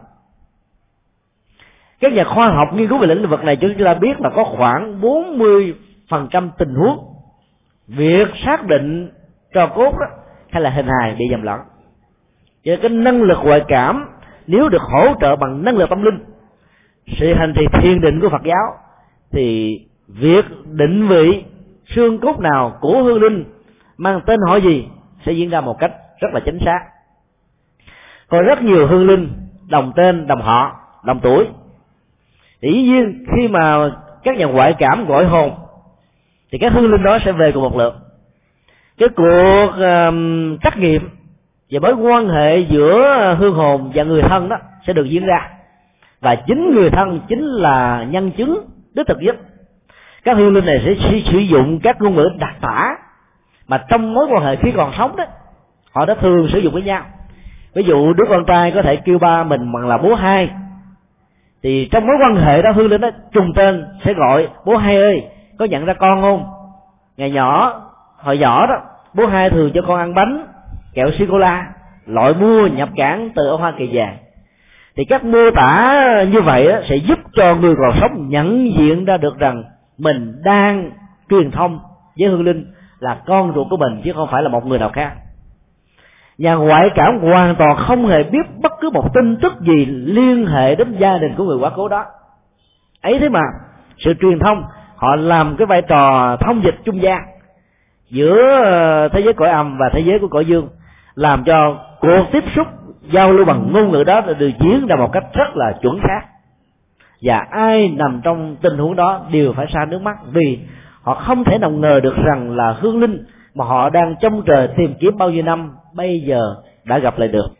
Các nhà khoa học nghiên cứu về lĩnh vực này chúng ta biết là có khoảng bốn mươi phần trăm tình huống việc xác định tro cốt đó hay là hình hài bị nhầm lẫn. Cho nên cái năng lực ngoại cảm nếu được hỗ trợ bằng năng lực tâm linh, sự hành trì thiền định của Phật giáo, thì việc định vị xương cốt nào của hương linh mang tên họ gì sẽ diễn ra một cách rất là chính xác. Có rất nhiều hương linh đồng tên, đồng họ, đồng tuổi. Dĩ nhiên khi mà các nhà ngoại cảm gọi hồn thì các hương linh đó sẽ về cùng một lượt. Cái cuộc uh, trắc nghiệm về mối quan hệ giữa hương hồn và người thân đó sẽ được diễn ra, và chính người thân chính là nhân chứng đích thực nhất. Các hương linh này sẽ sử dụng các ngôn ngữ đặc tả mà trong mối quan hệ khi còn sống đó họ đã thường sử dụng với nhau. Ví dụ đứa con trai có thể kêu ba mình bằng là bố hai, thì trong mối quan hệ đó hương linh đó trùng tên sẽ gọi bố hai ơi, có nhận ra con không? Ngày nhỏ, hồi nhỏ đó bố hai thường cho con ăn bánh, kẹo sô cô la, loại mua nhập cảng từ ở Hoa Kỳ về. Thì các mô tả như vậy đó sẽ giúp cho người còn sống nhận diện ra được rằng mình đang truyền thông với hương linh là con ruột của mình chứ không phải là một người nào khác. Nhà ngoại cảm hoàn toàn không hề biết bất cứ một tin tức gì liên hệ đến gia đình của người quá cố đó. Ấy thế mà sự truyền thông họ làm cái vai trò thông dịch trung gian giữa thế giới cõi âm và thế giới của cõi dương, làm cho cuộc tiếp xúc giao lưu bằng ngôn ngữ đó được diễn ra một cách rất là chuẩn xác. Và ai nằm trong tình huống đó đều phải sa nước mắt, vì họ không thể nào ngờ được rằng là hương linh mà họ đang trông chờ tìm kiếm bao nhiêu năm bây giờ đã gặp lại được.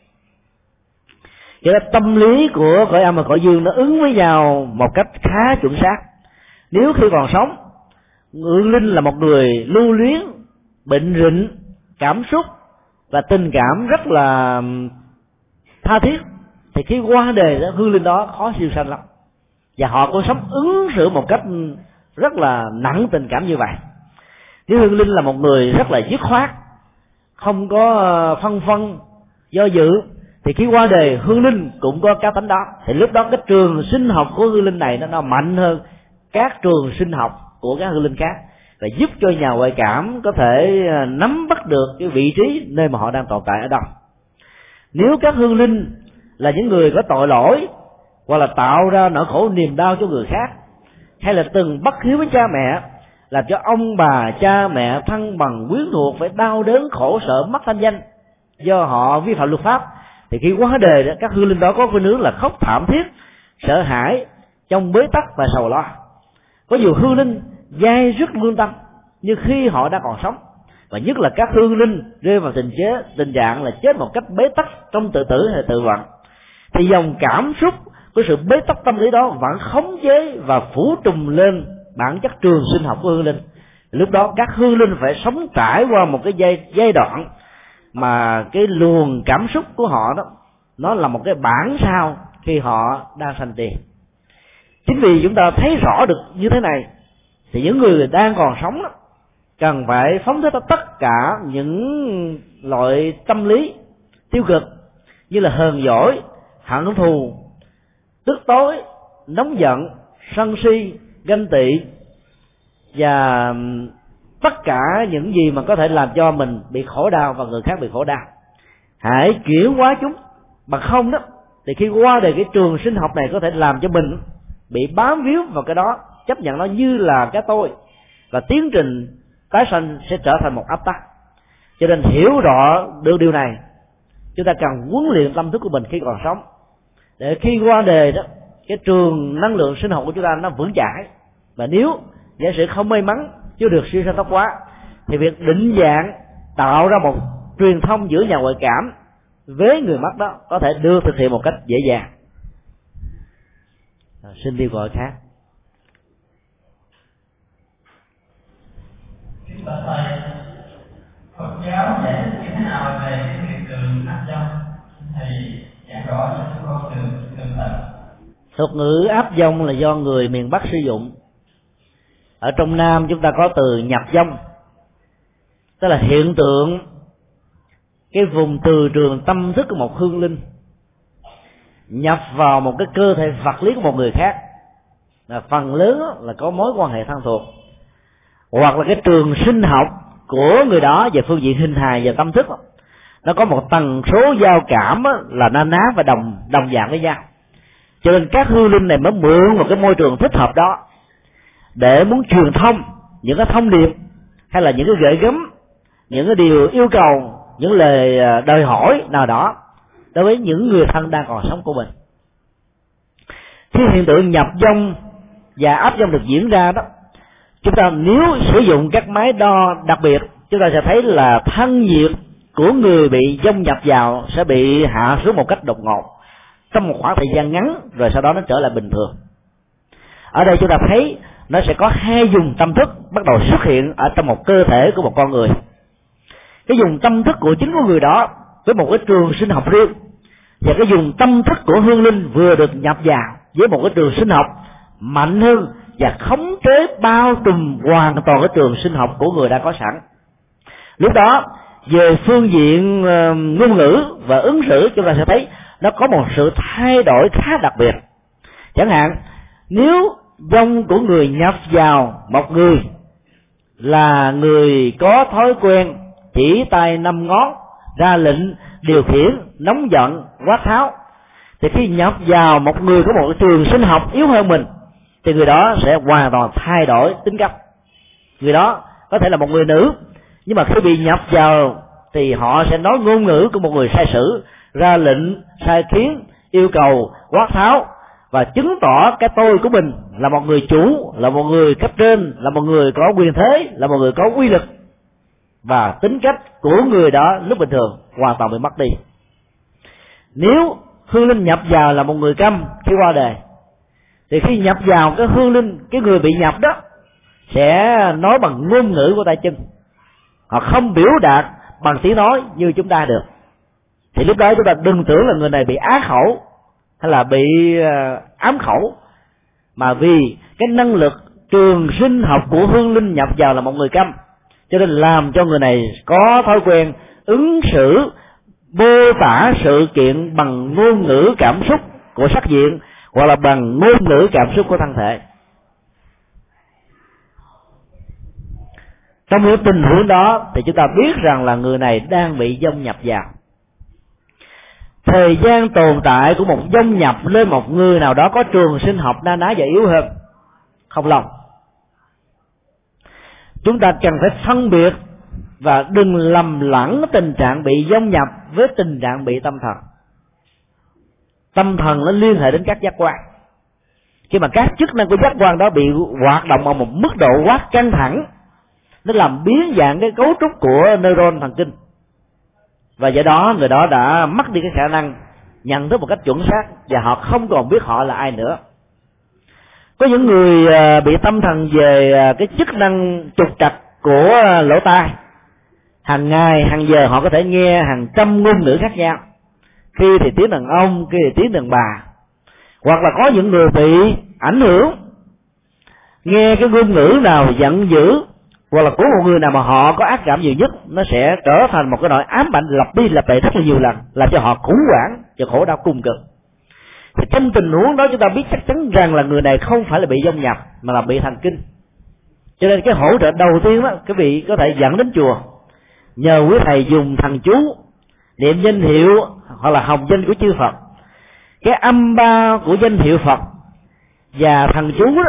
Cho nên tâm lý của cõi âm và cõi dương nó ứng với nhau một cách khá chuẩn xác. Nếu khi còn sống, hương linh là một người lưu luyến, bệnh rịnh, cảm xúc và tình cảm rất là tha thiết, thì khi qua đời đó, hương linh đó khó siêu sanh lắm, và họ cũng sống ứng xử một cách rất là nặng tình cảm như vậy. Nếu hương linh là một người rất là dứt khoát, không có phân phân do dự, thì khi qua đời hương linh cũng có cá tánh đó. Thì lúc đó cái trường sinh học của hương linh này nó, nó mạnh hơn các trường sinh học của các hương linh khác, và giúp cho nhà ngoại cảm có thể nắm bắt được cái vị trí nơi mà họ đang tồn tại ở đâu. Nếu các hương linh là những người có tội lỗi, hoặc là tạo ra nỗi khổ niềm đau cho người khác, hay là từng bất hiếu với cha mẹ, làm cho ông bà, cha mẹ, thân bằng quyến thuộc phải đau đớn, khổ sở, mất thanh danh do họ vi phạm luật pháp, thì khi quá đời đó, các hương linh đó có khuynh hướng là khóc thảm thiết, sợ hãi, trong bế tắc và sầu lo. Có nhiều hương linh dai dứt lương tâm như khi họ đang còn sống, và nhất là các hương linh rơi vào tình chế tình trạng là chết một cách bế tắc trong tự tử hay tự vận, thì dòng cảm xúc của sự bế tắc tâm lý đó vẫn khống chế và phủ trùm lên bản chất trường sinh học của hương linh. Lúc đó các hương linh phải sống trải qua một cái giai giai đoạn mà cái luồng cảm xúc của họ đó nó là một cái bản sao khi họ đang sanh tiền. Chính vì chúng ta thấy rõ được như thế này, thì những người đang còn sống đó cần phải phóng thích tất cả những loại tâm lý tiêu cực như là hờn dỗi, hận thù, tức tối, nóng giận, sân si, ganh tị và tất cả những gì mà có thể làm cho mình bị khổ đau và người khác bị khổ đau. Hãy chuyển hóa chúng, bằng không đó thì khi qua đời cái trường sinh học này có thể làm cho mình bị bám víu vào cái đó chấp nhận nó như là cái tôi, và tiến trình tái sanh sẽ trở thành một áp tắc. Cho nên hiểu rõ được điều này, chúng ta cần huấn luyện tâm thức của mình khi còn sống, để khi qua đời đó, cái trường năng lượng sinh học của chúng ta nó vững chãi. Và nếu giả sử không may mắn chưa được siêu sanh thoát hóa, thì việc định dạng tạo ra một truyền thông giữa nhà ngoại cảm với người mất đó có thể được thực hiện một cách dễ dàng. À, xin đi gọi khác. Kính bạch thầy, Phật giáo giải thích như thế nào về cái hiện tượng áp dông? Thầy giảng rõ cho chúng con được tường tận. Thuật ngữ áp dông là do người miền Bắc sử dụng. Ở trong Nam chúng ta có từ nhập dông, tức là hiện tượng cái vùng từ trường tâm thức của một hương linh nhập vào một cái cơ thể vật lý của một người khác, là phần lớn là có mối quan hệ thân thuộc, hoặc là cái trường sinh học của người đó về phương diện hình hài và tâm thức nó có một tần số giao cảm là na ná và đồng đồng dạng với nhau. Cho nên các hương linh này mới mượn một cái môi trường thích hợp đó để muốn truyền thông những cái thông điệp, hay là những cái gợi gắm, những cái điều yêu cầu, những lời đòi hỏi nào đó đối với những người thân đang còn sống của mình. Khi hiện tượng nhập dông và áp dông được diễn ra đó, chúng ta nếu sử dụng các máy đo đặc biệt, chúng ta sẽ thấy là thân nhiệt của người bị dông nhập vào sẽ bị hạ xuống một cách đột ngột trong một khoảng thời gian ngắn, rồi sau đó nó trở lại bình thường. Ở đây chúng ta thấy nó sẽ có hai vùng tâm thức bắt đầu xuất hiện ở trong một cơ thể của một con người. Cái vùng tâm thức của chính của người đó với một cái trường sinh học riêng, và cái vùng tâm thức của hương linh vừa được nhập vào với một cái trường sinh học mạnh hơn và khống chế bao trùm hoàn toàn cái trường sinh học của người đã có sẵn. Lúc đó về phương diện uh, ngôn ngữ và ứng xử, chúng ta sẽ thấy nó có một sự thay đổi khá đặc biệt. Chẳng hạn nếu dông của người nhập vào một người là người có thói quen chỉ tay năm ngón, ra lệnh, điều khiển, nóng giận, quát tháo, thì khi nhập vào một người có một trường sinh học yếu hơn mình, thì người đó sẽ hoàn toàn thay đổi tính cách. Người đó có thể là một người nữ, nhưng mà khi bị nhập vào thì họ sẽ nói ngôn ngữ của một người sai sử, ra lệnh, sai khiến, yêu cầu, quát tháo, và chứng tỏ cái tôi của mình là một người chủ, là một người cấp trên, là một người có quyền thế, là một người có uy lực. Và tính cách của người đó lúc bình thường hoàn toàn bị mất đi. Nếu hương linh nhập vào là một người câm khi qua đời, thì khi nhập vào cái hương linh, cái người bị nhập đó sẽ nói bằng ngôn ngữ của tay chân, họ không biểu đạt bằng tiếng nói như chúng ta được. Thì lúc đó chúng ta đừng tưởng là người này bị á khẩu hay là bị ám khẩu, mà vì cái năng lực trường sinh học của hương linh nhập vào là một người câm, cho nên làm cho người này có thói quen ứng xử, mô tả sự kiện bằng ngôn ngữ cảm xúc của sắc diện, hoặc là bằng ngôn ngữ cảm xúc của thân thể. Trong những tình huống đó thì chúng ta biết rằng là người này đang bị dông nhập vào. Thời gian tồn tại của một dông nhập lên một người nào đó có trường sinh học na ná và yếu hơn không lâu. Chúng ta cần phải phân biệt và đừng lầm lẫn tình trạng bị dông nhập với tình trạng bị tâm thần. Tâm thần nó liên hệ đến các giác quan. Khi mà các chức năng của giác quan đó bị hoạt động ở một mức độ quá căng thẳng, nó làm biến dạng cái cấu trúc của neuron thần kinh, và do đó người đó đã mất đi cái khả năng nhận thức một cách chuẩn xác, và họ không còn biết họ là ai nữa. Có những người bị tâm thần về cái chức năng trục trặc của lỗ tai, hàng ngày hàng giờ họ có thể nghe hàng trăm ngôn ngữ khác nhau, khi thì tiếng đàn ông, khi thì tiếng đàn bà. Hoặc là có những người bị ảnh hưởng, nghe cái ngôn ngữ nào giận dữ, hoặc là của một người nào mà họ có ác cảm nhiều nhất, nó sẽ trở thành một cái nỗi ám ảnh lặp đi lặp lại rất là nhiều lần, làm cho họ khủng hoảng và khổ đau cùng cực. Thì trong tình huống đó chúng ta biết chắc chắn rằng là người này không phải là bị dông nhập, mà là bị thần kinh. Cho nên cái hỗ trợ đầu tiên đó, quý vị có thể dẫn đến chùa, nhờ quý thầy dùng thần chú, niệm danh hiệu hoặc là hồng danh của chư Phật. Cái âm ba của danh hiệu Phật và thần chú đó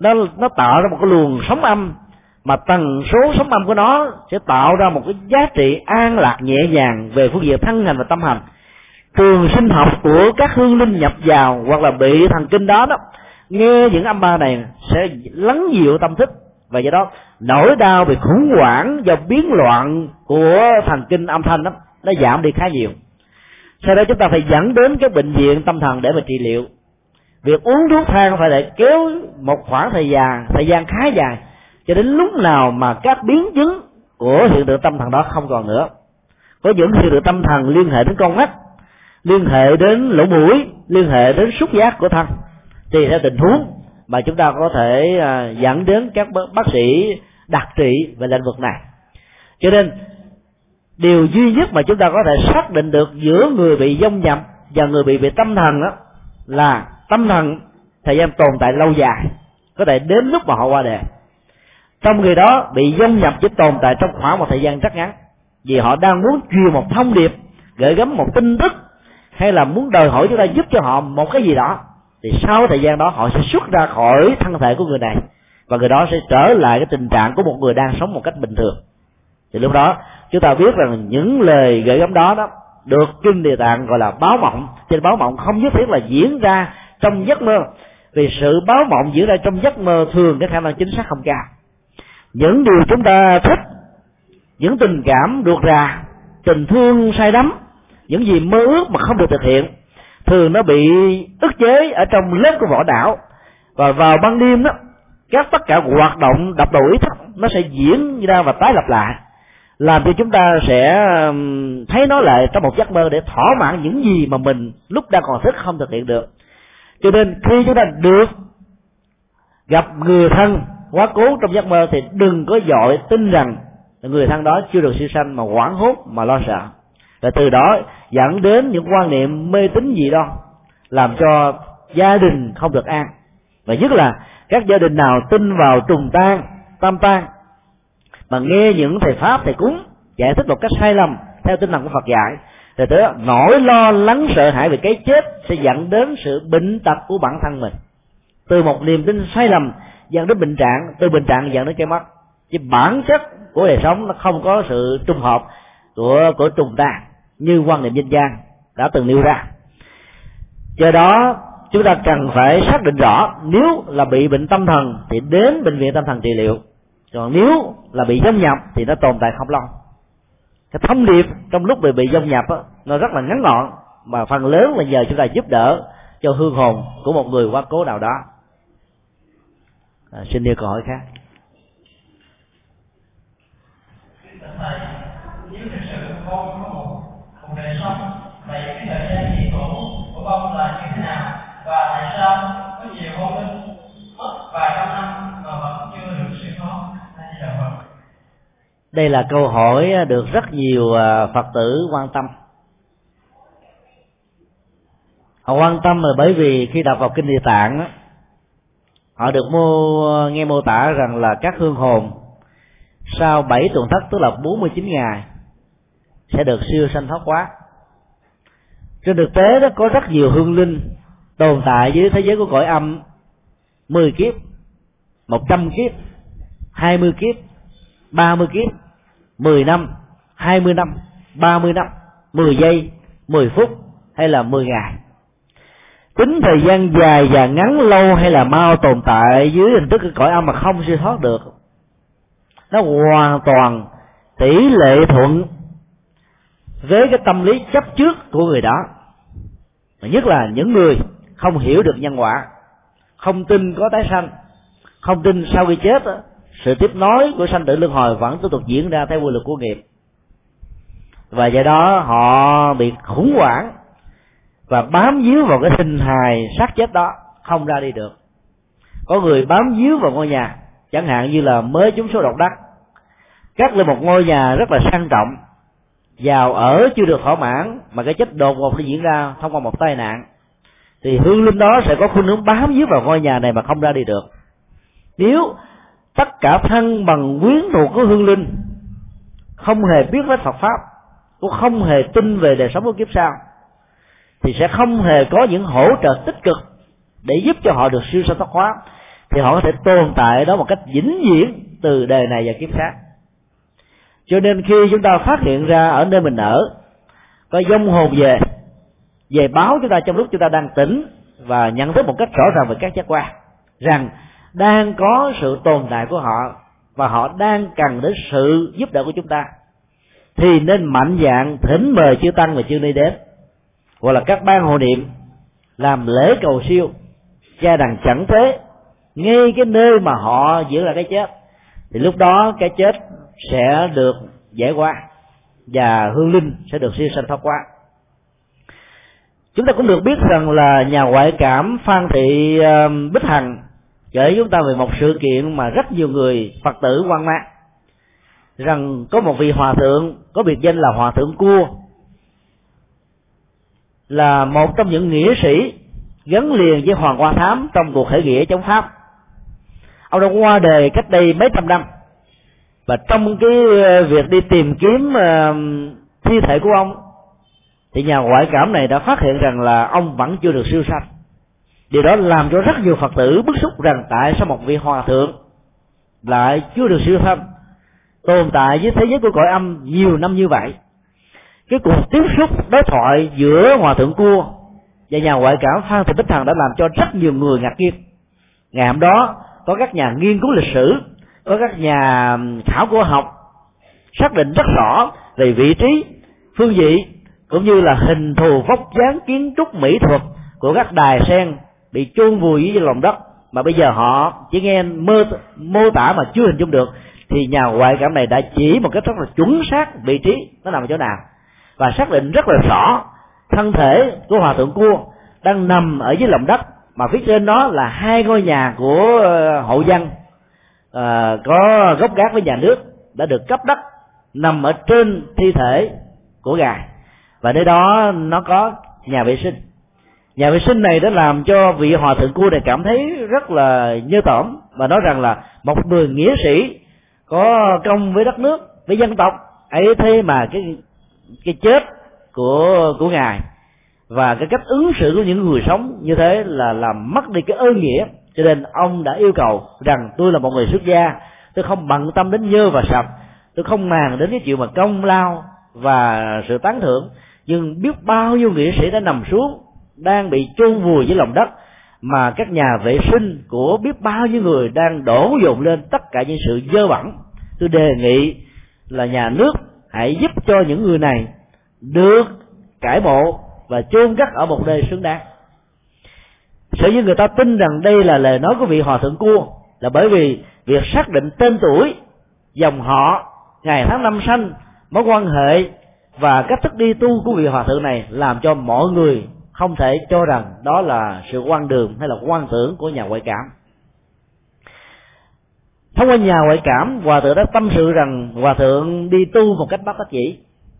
nó nó tạo ra một cái luồng sóng âm, mà tần số sóng âm của nó sẽ tạo ra một cái giá trị an lạc nhẹ nhàng về phương diện thân hành và tâm hành. Trường sinh học của các hương linh nhập vào hoặc là bị thần kinh đó đó nghe những âm ba này sẽ lắng dịu tâm thức, và do đó nỗi đau bị khủng hoảng do biến loạn của thần kinh âm thanh đó nó giảm đi khá nhiều. Sau đó chúng ta phải dẫn đến cái bệnh viện tâm thần để mà trị liệu. Việc uống thuốc thang phải để kéo một khoảng thời gian thời gian khá dài, cho đến lúc nào mà các biến chứng của hiện tượng tâm thần đó không còn nữa. Có những hiện tượng tâm thần liên hệ đến con mắt, liên hệ đến lỗ mũi, liên hệ đến xúc giác của thân, tùy theo tình huống mà chúng ta có thể uh, dẫn đến các bác sĩ đặc trị về lĩnh vực này. Cho nên điều duy nhất mà chúng ta có thể xác định được giữa người bị vong nhập và người bị bị tâm thần đó là tâm thần thời gian tồn tại lâu dài, có thể đến lúc mà họ qua đời. Trong người đó bị vong nhập chỉ tồn tại trong khoảng một thời gian rất ngắn, vì họ đang muốn truyền một thông điệp, gửi gắm một tin tức, hay là muốn đòi hỏi chúng ta giúp cho họ một cái gì đó, thì sau thời gian đó họ sẽ xuất ra khỏi thân thể của người này, và người đó sẽ trở lại cái tình trạng của một người đang sống một cách bình thường. Thì lúc đó chúng ta biết rằng những lời gửi gắm đó đó được Kinh Địa Tạng gọi là báo mộng. Trên báo mộng không nhất thiết là diễn ra trong giấc mơ, vì sự báo mộng diễn ra trong giấc mơ thường cái khả năng chính xác không cao. Những điều chúng ta thích, những tình cảm ruột rà, tình thương say đắm, những gì mơ ước mà không được thực hiện, thường nó bị ức chế ở trong lớp của vỏ não, và vào ban đêm đó các tất cả hoạt động đập đầu ý thức nó sẽ diễn ra và tái lập lại, làm cho chúng ta sẽ thấy nó lại trong một giấc mơ để thỏa mãn những gì mà mình lúc đang còn thức không thực hiện được. Cho nên khi chúng ta được gặp người thân quá cố trong giấc mơ thì đừng có dội tin rằng người thân đó chưa được siêu sanh mà hoảng hốt mà lo sợ, và từ đó dẫn đến những quan niệm mê tín dị đoan, làm cho gia đình không được an. Và nhất là các gia đình nào tin vào trùng tang, tam tang, mà nghe những thầy pháp, thầy cúng giải thích một cách sai lầm theo tinh thần của Phật dạy, thì tới đó, nỗi lo lắng sợ hãi về cái chết sẽ dẫn đến sự bệnh tật của bản thân mình. Từ một niềm tin sai lầm dẫn đến bệnh trạng, từ bệnh trạng dẫn đến cái mất. Chứ bản chất của đời sống nó không có sự trùng hợp của của trùng tang như quan niệm dân gian đã từng nêu ra. Do đó chúng ta cần phải xác định rõ, nếu là bị bệnh tâm thần thì đến bệnh viện tâm thần trị liệu, còn nếu là bị vong nhập thì nó tồn tại không lâu. Cái thông điệp trong lúc bị bị vong nhập đó, nó rất là ngắn gọn, mà phần lớn là nhờ chúng ta giúp đỡ cho hương hồn của một người quá cố nào đó. À, xin đưa câu hỏi khác. Nếu thực sự con có một cuộc đời sống, vậy cái thời gian hiện hữu của con là như thế nào, và tại sao có nhiều hôn nhân mất vài trăm năm mà vẫn chưa được siêu thoát? Đây là câu hỏi được rất nhiều Phật tử quan tâm. Họ quan tâm là bởi vì khi đọc vào Kinh Địa Tạng đó, họ được mô, nghe mô tả rằng là các hương hồn sau bảy tuần thất, tức là bốn mươi chín ngày, sẽ được siêu sanh thoát hóa. Trên thực tế đó có rất nhiều hương linh tồn tại dưới thế giới của cõi âm mười kiếp, một trăm kiếp, hai mươi kiếp, ba mươi kiếp, mười năm, hai mươi năm, ba mươi năm, mười giây, mười phút hay là mười ngày. Tính thời gian dài và ngắn, lâu hay là mau tồn tại dưới hình thức cõi âm mà không siêu thoát được, nó hoàn toàn tỷ lệ thuận với cái tâm lý chấp trước của người đó. Nhất là những người không hiểu được nhân quả, không tin có tái sanh, không tin sau khi chết đó, sự tiếp nối của sanh tử luân hồi vẫn tiếp tục diễn ra theo quy luật của nghiệp, và do đó họ bị khủng hoảng và bám víu vào cái hình hài xác chết đó, không ra đi được. Có người bám víu vào ngôi nhà, chẳng hạn như là mới trúng số độc đắc, cắt lên một ngôi nhà rất là sang trọng, giàu ở chưa được thỏa mãn, mà cái chết đột ngột diễn ra thông qua một tai nạn, thì hương linh đó sẽ có khuynh hướng bám víu vào ngôi nhà này mà không ra đi được. Nếu tất cả thân bằng quyến thuộc của hương linh không hề biết với Phật pháp, cũng không hề tin về đời sống của kiếp sau, thì sẽ không hề có những hỗ trợ tích cực để giúp cho họ được siêu sanh thoát hóa. thì họ có thể tồn tại đó một cách vĩnh viễn từ đời này và kiếp khác. Cho nên khi chúng ta phát hiện ra ở nơi mình ở có vong hồn về về báo chúng ta trong lúc chúng ta đang tỉnh và nhận thức một cách rõ ràng về các giác quan rằng đang có sự tồn tại của họ và họ đang cần đến sự giúp đỡ của chúng ta, thì nên mạnh dạn thỉnh mời chư tăng và chư ni đến, hoặc là các ban hộ niệm làm lễ cầu siêu gia đàn chẳng thế ngay cái nơi mà họ diễn ra cái chết. Thì lúc đó cái chết sẽ được giải qua và hương linh sẽ được siêu sanh thoát qua. Chúng ta cũng được biết rằng là nhà ngoại cảm Phan Thị Bích Hằng kể chúng ta về một sự kiện mà rất nhiều người Phật tử hoang mang, rằng có một vị hòa thượng có biệt danh là Hòa Thượng Cua, là một trong những nghĩa sĩ gắn liền với Hoàng Hoa Thám trong cuộc khởi nghĩa chống Pháp. Ông đã qua đời cách đây mấy trăm năm, và trong cái việc đi tìm kiếm thi thể của ông thì nhà ngoại cảm này đã phát hiện rằng là ông vẫn chưa được siêu sanh. Điều đó làm cho rất nhiều Phật tử bức xúc rằng tại sao một vị hòa thượng lại chưa được siêu sanh, tồn tại với thế giới của cõi âm nhiều năm như vậy. Cái cuộc tiếp xúc đối thoại giữa Hòa Thượng Cua và nhà ngoại cảm Phan Thị Bích Hằng đã làm cho rất nhiều người ngạc nhiên. Ngày hôm đó có các nhà nghiên cứu lịch sử, có các nhà khảo cổ học xác định rất rõ về vị trí, phương vị cũng như là hình thù vóc dáng kiến trúc mỹ thuật của các đài sen bị chôn vùi dưới lòng đất, mà bây giờ họ chỉ nghe mơ mô tả mà chưa hình dung được. Thì nhà ngoại cảm này đã chỉ một cách rất là chuẩn xác vị trí nó nằm ở chỗ nào, và xác định rất là rõ thân thể của Hòa Thượng Cua đang nằm ở dưới lòng đất, mà phía trên đó là hai ngôi nhà của hộ dân à, có gốc gác với nhà nước đã được cấp đất nằm ở trên thi thể của ngài, và nơi đó nó có nhà vệ sinh. Nhà vệ sinh này đã làm cho vị Hòa Thượng Cua này cảm thấy rất là nhơ tởm, và nói rằng là một người nghĩa sĩ có công với đất nước, với dân tộc ấy, thế mà cái cái chết của của ngài và cái cách ứng xử của những người sống như thế là làm mất đi cái ơn nghĩa. Cho nên ông đã yêu cầu rằng tôi là một người xuất gia, tôi không bận tâm đến nhơ và sạch, tôi không màng đến cái chuyện mà công lao và sự tán thưởng, nhưng biết bao nhiêu nghĩa sĩ đã nằm xuống, đang bị chôn vùi dưới lòng đất, mà các nhà vệ sinh của biết bao nhiêu người đang đổ dồn lên tất cả những sự dơ bẩn. Tôi đề nghị là nhà nước hãy giúp cho những người này được cải mộ và chôn cất ở một nơi xứng đáng. Sở dĩ người ta tin rằng đây là lời nói của vị Hòa Thượng Cua là bởi vì việc xác định tên tuổi, dòng họ, ngày tháng năm sanh, mối quan hệ và cách thức đi tu của vị Hòa Thượng này làm cho mọi người không thể cho rằng đó là sự quan đường hay là quan tưởng của nhà ngoại cảm. Thông qua nhà ngoại cảm, Hòa Thượng đã tâm sự rằng Hòa Thượng đi tu một cách bất đắc dĩ,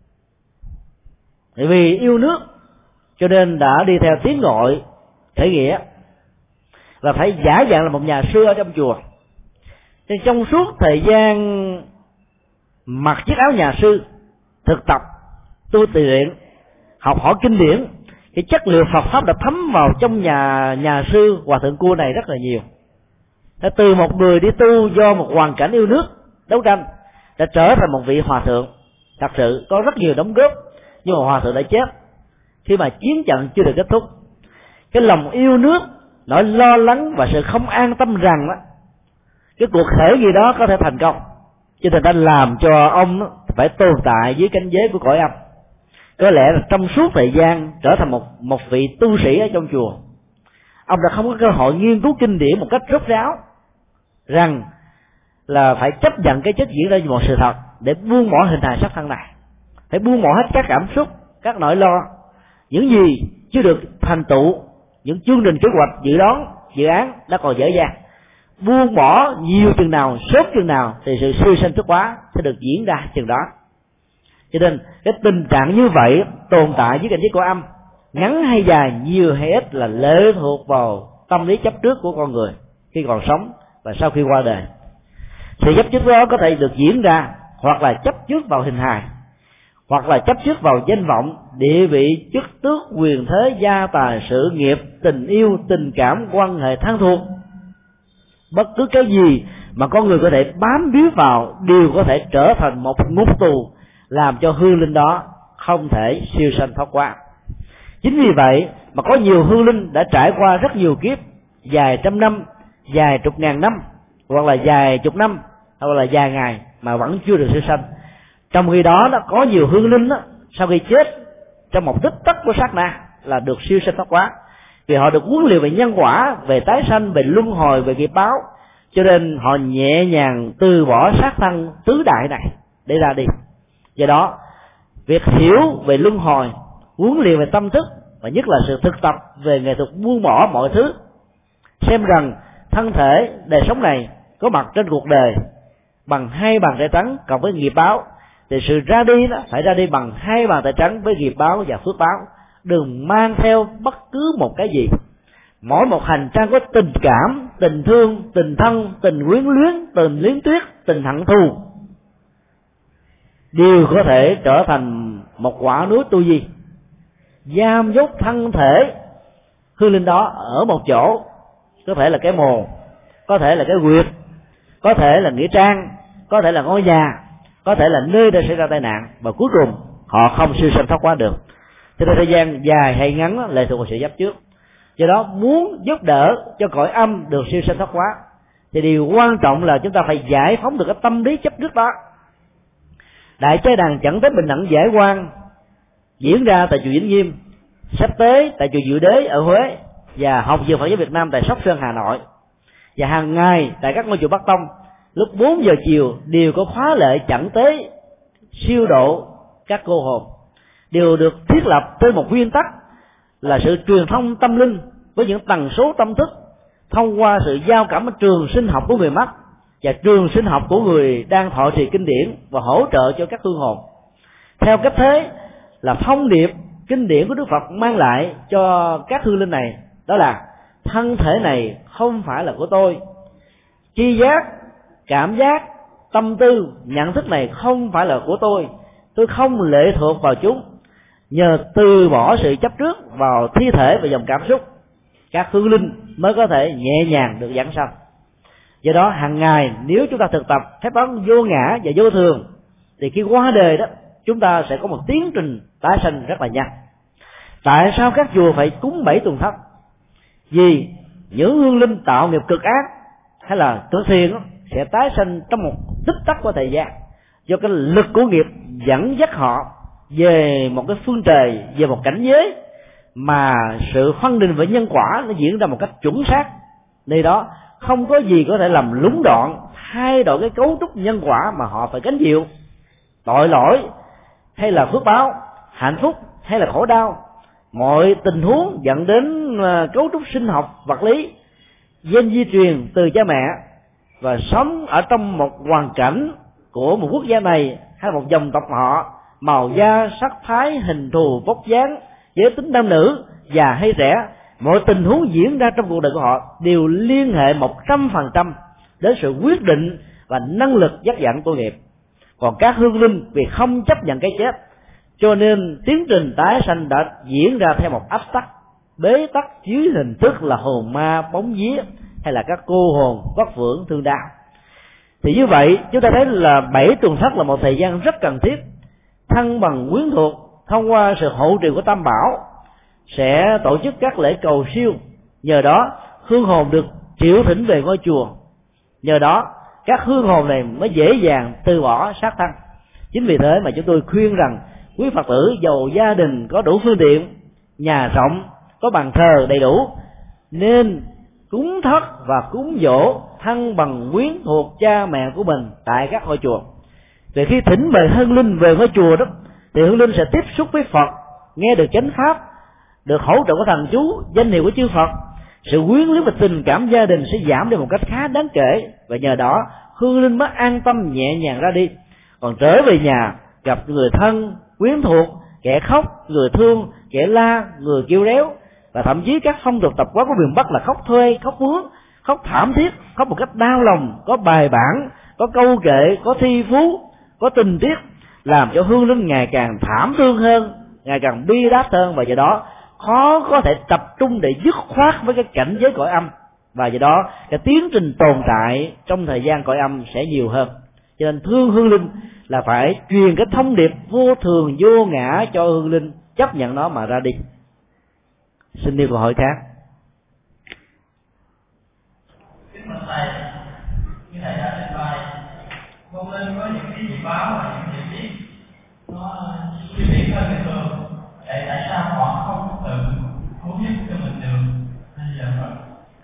bởi vì yêu nước cho nên đã đi theo tiếng gọi khởi nghĩa và phải giả dạng là một nhà sư ở trong chùa. Nên trong suốt thời gian mặc chiếc áo nhà sư, thực tập tu luyện, học hỏi kinh điển, cái chất liệu Phật pháp đã thấm vào trong nhà nhà sư Hòa Thượng Cua này rất là nhiều. Đã từ một người đi tu do một hoàn cảnh yêu nước đấu tranh đã trở thành một vị hòa thượng thật sự có rất nhiều đóng góp, nhưng mà hòa thượng đã chết khi mà chiến trận chưa được kết thúc. Cái lòng yêu nước, nỗi lo lắng và sự không an tâm rằng đó, cái cuộc khởi nghĩa đó có thể thành công, cho nên đã làm cho ông phải tồn tại dưới cánh giới của cõi âm. Có lẽ là trong suốt thời gian trở thành một một vị tu sĩ ở trong chùa, ông đã không có cơ hội nghiên cứu kinh điển một cách rốt ráo, rằng là phải chấp nhận cái chết diễn ra như một sự thật để buông bỏ hình hài sắc thân này, phải buông bỏ hết các cảm xúc, các nỗi lo, những gì chưa được thành tựu, những chương trình kế hoạch dự đoán dự án đã còn dễ dàng. Buông bỏ nhiều chừng nào, sớm chừng nào thì sự siêu sanh xuất hóa sẽ được diễn ra chừng đó. Cho nên cái tình trạng như vậy tồn tại với cảnh giới của âm, ngắn hay dài, nhiều hay ít là lệ thuộc vào tâm lý chấp trước của con người khi còn sống và sau khi qua đời. Sự chấp trước đó có thể được diễn ra hoặc là chấp trước vào hình hài, hoặc là chấp trước vào danh vọng, địa vị, chức tước, quyền thế, gia tài, sự nghiệp, tình yêu, tình cảm, quan hệ thân thuộc. Bất cứ cái gì mà con người có thể bám víu vào đều có thể trở thành một ngục tù, làm cho hương linh đó không thể siêu sanh thoát qua. Chính vì vậy mà có nhiều hương linh đã trải qua rất nhiều kiếp, vài trăm năm, vài chục ngàn năm, hoặc là vài chục năm, hoặc là vài ngày mà vẫn chưa được siêu sanh. Trong khi đó, đó có nhiều hương linh đó, sau khi chết trong một tích tắc của sát na là được siêu sanh thoát quá, vì họ được huấn luyện về nhân quả, về tái sanh, về luân hồi, về nghiệp báo, cho nên họ nhẹ nhàng từ bỏ xác thân tứ đại này để ra đi. Do đó việc hiểu về luân hồi, huấn luyện về tâm thức, và nhất là sự thực tập về nghệ thuật buông bỏ mọi thứ, xem rằng thân thể đời sống này có mặt trên cuộc đời bằng hai bàn tay trắng cộng với nghiệp báo, thì sự ra đi đó phải ra đi bằng hai bàn tay trắng với nghiệp báo và phước báo. Đừng mang theo bất cứ một cái gì. Mỗi một hành trang có tình cảm, tình thương, tình thân, tình quyến luyến, tình luyến tuyết, tình hận thù đều có thể trở thành một quả núi tu di, giam dốt thân thể hương linh đó ở một chỗ. Có thể là cái mồ, có thể là cái huyệt, có thể là nghĩa trang, có thể là ngôi nhà, có thể là nơi đã xảy ra tai nạn, và cuối cùng họ không siêu sanh thoát qua được. Cho nên thời gian dài hay ngắn lệ thuộc vào sự chấp trước. Do đó muốn giúp đỡ cho cõi âm được siêu sanh thoát quá, thì điều quan trọng là chúng ta phải giải phóng được cái tâm lý chấp trước đó. Đại chế đàn Chẩn Tế Bình Đẳng Giải Quan diễn ra tại chùa Vĩnh Nghiêm, sắp tới tại chùa Diệu Đế ở Huế, và Học viện Phật giáo Việt Nam tại Sóc Sơn Hà Nội. Và hàng ngày tại các ngôi chùa Bắc Tông, lúc bốn giờ chiều đều có khóa lễ chẩn tế siêu độ các cô hồn, đều được thiết lập trên một nguyên tắc là sự truyền thông tâm linh với những tần số tâm thức thông qua sự giao cảm ở trường sinh học của người mất và trường sinh học của người đang thọ trì kinh điển, và hỗ trợ cho các hương hồn. Theo cách thế là thông điệp kinh điển của Đức Phật mang lại cho các hương linh này, đó là thân thể này không phải là của tôi, tri giác, cảm giác, tâm tư, nhận thức này không phải là của tôi, tôi không lệ thuộc vào chúng. Nhờ từ bỏ sự chấp trước vào thi thể và dòng cảm xúc, các hương linh mới có thể nhẹ nhàng được giảng sanh. Do đó hàng ngày nếu chúng ta thực tập phép toán vô ngã và vô thường, thì khi qua đời đó chúng ta sẽ có một tiến trình tái sanh rất là nhanh. Tại sao các chùa phải cúng bảy tuần thất? Vì những hương linh tạo nghiệp cực ác hay là tử thiện sẽ tái sanh trong một tích tắc của thời gian, do cái lực của nghiệp dẫn dắt họ về một cái phương trời, về một cảnh giới mà sự phân định về nhân quả nó diễn ra một cách chuẩn xác. Nơi đó không có gì có thể làm lúng đoạn, thay đổi cái cấu trúc nhân quả mà họ phải gánh chịu. Tội lỗi hay là phước báo, hạnh phúc hay là khổ đau, mọi tình huống dẫn đến cấu trúc sinh học vật lý, gen di truyền từ cha mẹ, và sống ở trong một hoàn cảnh của một quốc gia này hay một dòng tộc họ, màu da, sắc thái, hình thù, vóc dáng, giới tính nam nữ, già hay trẻ, mọi tình huống diễn ra trong cuộc đời của họ đều liên hệ một trăm phần trăm đến sự quyết định và năng lực dắt dẫn của nghiệp. Còn các hương linh vì không chấp nhận cái chết, cho nên tiến trình tái sanh đã diễn ra theo một áp tắc, bế tắc dưới hình thức là hồn ma, bóng vía hay là các cô hồn vất vưởng thương đau. Thì như vậy chúng ta thấy là bảy tuần thất là một thời gian rất cần thiết. Thân bằng quyến thuộc thông qua sự hộ trì của Tam Bảo sẽ tổ chức các lễ cầu siêu, nhờ đó hương hồn được triệu thỉnh về ngôi chùa, nhờ đó các hương hồn này mới dễ dàng từ bỏ xác thân. Chính vì thế mà chúng tôi khuyên rằng quý Phật tử giàu gia đình có đủ phương tiện, nhà rộng, có bàn thờ đầy đủ, nên cúng thất và cúng dỗ thân bằng quyến thuộc cha mẹ của mình tại các ngôi chùa. Vì khi thỉnh mời hương linh về ngôi chùa đó, thì hương linh sẽ tiếp xúc với Phật, nghe được chánh pháp, được hỗ trợ của thần chú, danh hiệu của chư Phật, sự quyến luyến và tình cảm gia đình sẽ giảm đi một cách khá đáng kể, và nhờ đó hương linh mới an tâm nhẹ nhàng ra đi. Còn trở về nhà gặp người thân quyến thuộc, kẻ khóc, người thương, kẻ la, người kêu réo, và thậm chí các phong tục tập quán của miền Bắc là khóc thuê, khóc mướn, khóc thảm thiết, khóc một cách đau lòng, có bài bản, có câu kệ, có thi phú, có tình tiết, làm cho hương linh ngày càng thảm thương hơn, ngày càng bi đát hơn, và do đó khó có thể tập trung để dứt khoát với cái cảnh giới cõi âm và do đó cái tiến trình tồn tại trong thời gian cõi âm sẽ nhiều hơn. Cho nên thương hương linh là phải truyền cái thông điệp vô thường vô ngã cho hương linh chấp nhận nó mà ra đi. Xin đi câu hỏi khác. Kính thưa thầy, như thầy đã trình bày, vong linh có những cái dự báo và những hiểu biết nó suy nghĩ hơn bình thường. Vậy tại sao họ không tự cứu giúp cho mình được? Hay là vậy?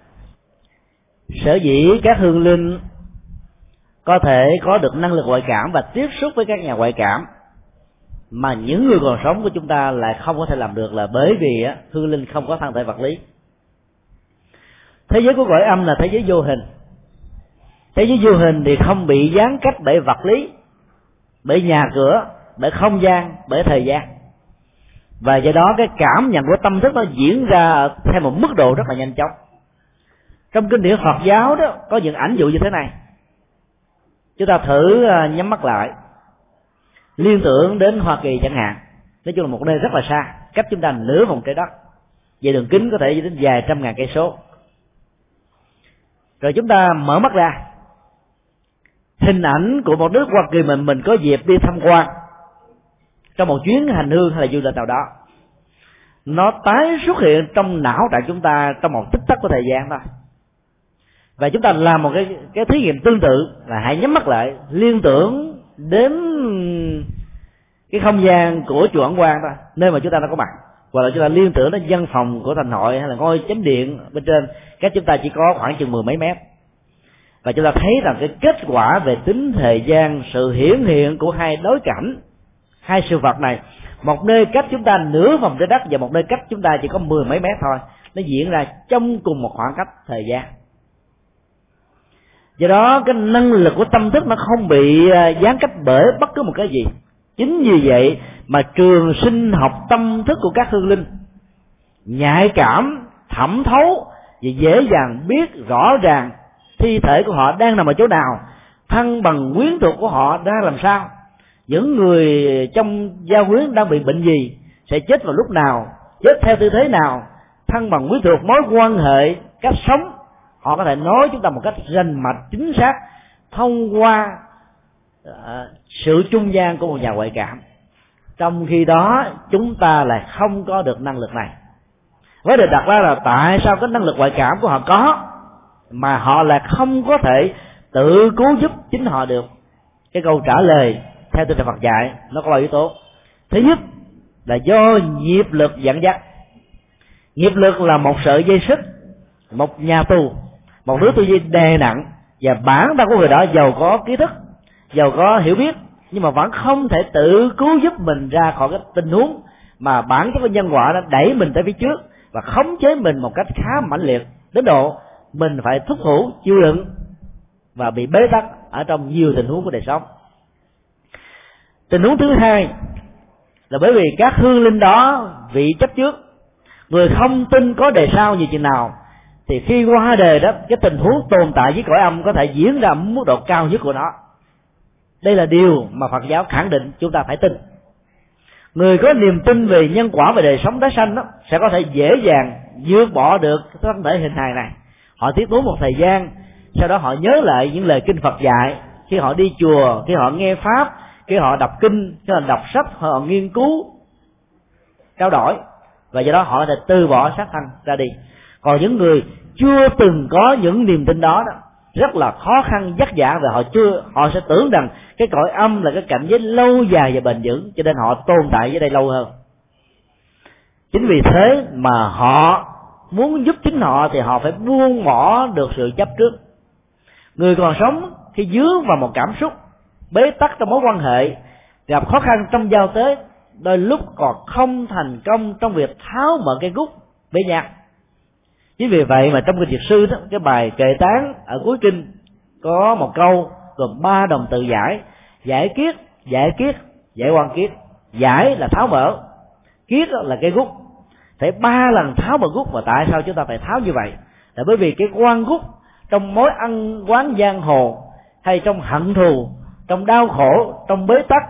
Sở dĩ các hương linh có thể có được năng lực ngoại cảm và tiếp xúc với các nhà ngoại cảm mà những người còn sống của chúng ta lại không có thể làm được, là bởi vì á, hương linh không có thân thể vật lý. Thế giới của cõi âm là thế giới vô hình. Thế giới vô hình thì không bị gián cách bởi vật lý, bởi nhà cửa, bởi không gian, bởi thời gian, và do đó cái cảm nhận của tâm thức nó diễn ra theo một mức độ rất là nhanh chóng. Trong kinh điển Phật giáo đó có những ảnh dụ như thế này. Chúng ta thử nhắm mắt lại, liên tưởng đến Hoa Kỳ chẳng hạn, nói chung là một nơi rất là xa, cách chúng ta nửa vòng trái đất, về đường kính có thể đến vài trăm ngàn cây số. Rồi chúng ta mở mắt ra, hình ảnh của một nước Hoa Kỳ mình mình có dịp đi tham quan trong một chuyến hành hương hay là du lịch nào đó, nó tái xuất hiện trong não trạng chúng ta trong một tích tắc của thời gian thôi. Và chúng ta làm một cái cái thí nghiệm tương tự là hãy nhắm mắt lại, liên tưởng đến cái không gian của chùa Ấn Quang thôi, nơi mà chúng ta đã có mặt, hoặc là chúng ta liên tưởng đến văn phòng của thành hội hay là ngôi chánh điện bên trên, cách chúng ta chỉ có khoảng chừng mười mấy mét. Và chúng ta thấy rằng cái kết quả về tính thời gian, sự hiển hiện của hai đối cảnh, hai sự vật này, một nơi cách chúng ta nửa vòng trái đất và một nơi cách chúng ta chỉ có mười mấy mét thôi, nó diễn ra trong cùng một khoảng cách thời gian. Do đó cái năng lực của tâm thức nó không bị gián cách bởi bất cứ một cái gì. Chính vì vậy mà trường sinh học tâm thức của các hương linh nhạy cảm, thẩm thấu và dễ dàng biết rõ ràng thi thể của họ đang nằm ở chỗ nào, thân bằng quyến thuộc của họ đang làm sao, những người trong gia quyến đang bị bệnh gì, sẽ chết vào lúc nào, chết theo tư thế nào, thân bằng quyến thuộc, mối quan hệ, cách sống, họ có thể nói chúng ta một cách rành mạch chính xác thông qua uh, sự trung gian của một nhà ngoại cảm. Trong khi đó chúng ta lại không có được năng lực này. Vấn đề đặt ra là tại sao cái năng lực ngoại cảm của họ có mà họ lại không có thể tự cứu giúp chính họ được? Cái câu trả lời theo tinh thần Phật dạy nó có ba yếu tố. Thứ nhất là do nghiệp lực dẫn dắt. Nghiệp lực là một sợi dây xích, một nhà tù, một đứa tư duy đè nặng, và bản thân của người đó giàu có kiến thức, giàu có hiểu biết, nhưng mà vẫn không thể tự cứu giúp mình ra khỏi cái tình huống mà bản chất của nhân quả đã đẩy mình tới phía trước và khống chế mình một cách khá mãnh liệt, đến độ mình phải thúc thủ chịu đựng và bị bế tắc ở trong nhiều tình huống của đời sống. Tình huống thứ hai là bởi vì các hương linh đó vị chấp trước, người không tin có đời sau như chừng nào, thì khi qua đời đó, cái tình huống tồn tại với cõi âm có thể diễn ra mức độ cao nhất của nó. Đây là điều mà Phật giáo khẳng định chúng ta phải tin. Người có niềm tin về nhân quả và đời sống tái sanh đó sẽ có thể dễ dàng vượt bỏ được cái thân thể hình hài này. Họ tiếp nối một thời gian, sau đó họ nhớ lại những lời kinh Phật dạy, khi họ đi chùa, khi họ nghe pháp, khi họ đọc kinh, khi họ đọc sách, họ nghiên cứu, trao đổi, và do đó họ đã từ bỏ xác thân ra đi. Còn những người chưa từng có những niềm tin đó, đó rất là khó khăn vất vả, và họ chưa họ sẽ tưởng rằng cái cõi âm là cái cảnh giới lâu dài và bền vững, cho nên họ tồn tại dưới đây lâu hơn. Chính vì thế mà họ muốn giúp chính họ thì họ phải buông bỏ được sự chấp trước. Người còn sống khi dướng vào một cảm xúc, bế tắc trong mối quan hệ, gặp khó khăn trong giao tế, đôi lúc còn không thành công trong việc tháo mở cái gút bế nhạc. Chính vì vậy mà trong kinh Diệt Sư đó, cái bài kệ tán ở cuối kinh có một câu gồm ba đồng từ giải: giải kiết, giải kiết, giải quan kiết. Giải là tháo mở, kiết là cái gút. Phải ba lần tháo mở gút. Mà tại sao chúng ta phải tháo như vậy? Là bởi vì cái quan gút trong mối ăn quán giang hồ, hay trong hận thù, trong đau khổ, trong bế tắc,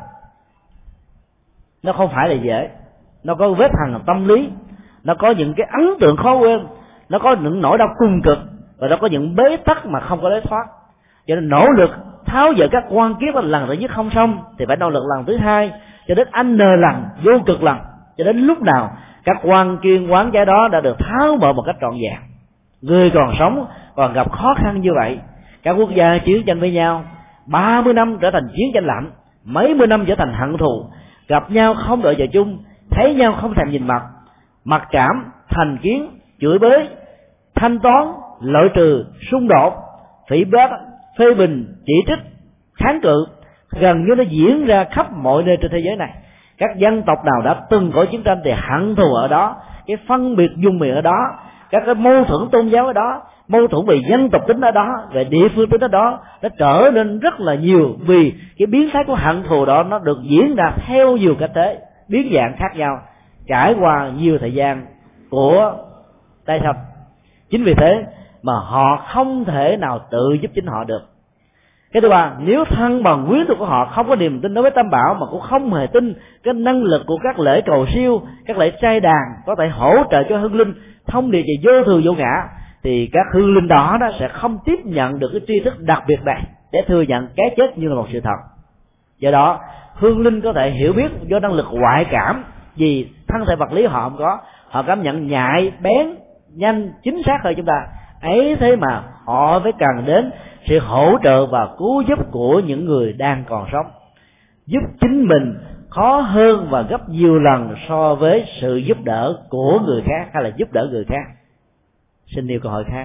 nó không phải là dễ. Nó có vết hằn tâm lý, nó có những cái ấn tượng khó quên, nó có những nỗi đau cùng cực, và đó có những bế tắc mà không có lối thoát. Cho nên nỗ lực tháo dỡ các quan kiết lần thứ nhất không xong thì phải nỗ lực lần thứ hai cho đến n lần, vô cực lần, cho đến lúc nào các quan kiên quán trái đó đã được tháo mở một cách trọn vẹn. Người còn sống còn gặp khó khăn như vậy, các quốc gia chiến tranh với nhau, ba mươi năm trở thành chiến tranh lạnh, mấy mươi năm trở thành hận thù, gặp nhau không đợi giờ chung, thấy nhau không thèm nhìn mặt, mặc cảm, thành kiến, chửi bới, thanh toán, loại trừ, xung đột, phỉ báng, phê bình, chỉ trích, kháng cự, gần như nó diễn ra khắp mọi nơi trên thế giới này. Các dân tộc nào đã từng có chiến tranh thì hận thù ở đó, cái phân biệt vùng miền ở đó, các cái mâu thuẫn tôn giáo ở đó, mâu thuẫn về dân tộc tính ở đó, về địa phương tính ở đó, nó trở nên rất là nhiều, vì cái biến thái của hận thù đó nó được diễn ra theo nhiều cách thế, biến dạng khác nhau, trải qua nhiều thời gian của tái sanh. Chính vì thế mà họ không thể nào tự giúp chính họ được. Cái thứ ba, nếu thân bằng quyến thuộc của họ không có niềm tin đối với Tam Bảo, mà cũng không hề tin cái năng lực của các lễ cầu siêu, các lễ trai đàn có thể hỗ trợ cho hương linh thông điệp về vô thường vô ngã, thì các hương linh đó, đó sẽ không tiếp nhận được cái tri thức đặc biệt này để thừa nhận cái chết như là một sự thật. Do đó hương linh có thể hiểu biết do năng lực ngoại cảm, vì thân thể vật lý họ không có, họ cảm nhận nhạy, bén, nhanh, chính xác hơn chúng ta. Ấy thế mà họ phải cần đến sự hỗ trợ và cứu giúp của những người đang còn sống. Giúp chính mình khó hơn và gấp nhiều lần so với sự giúp đỡ của người khác hay là giúp đỡ người khác. Xin nêu câu hỏi khác.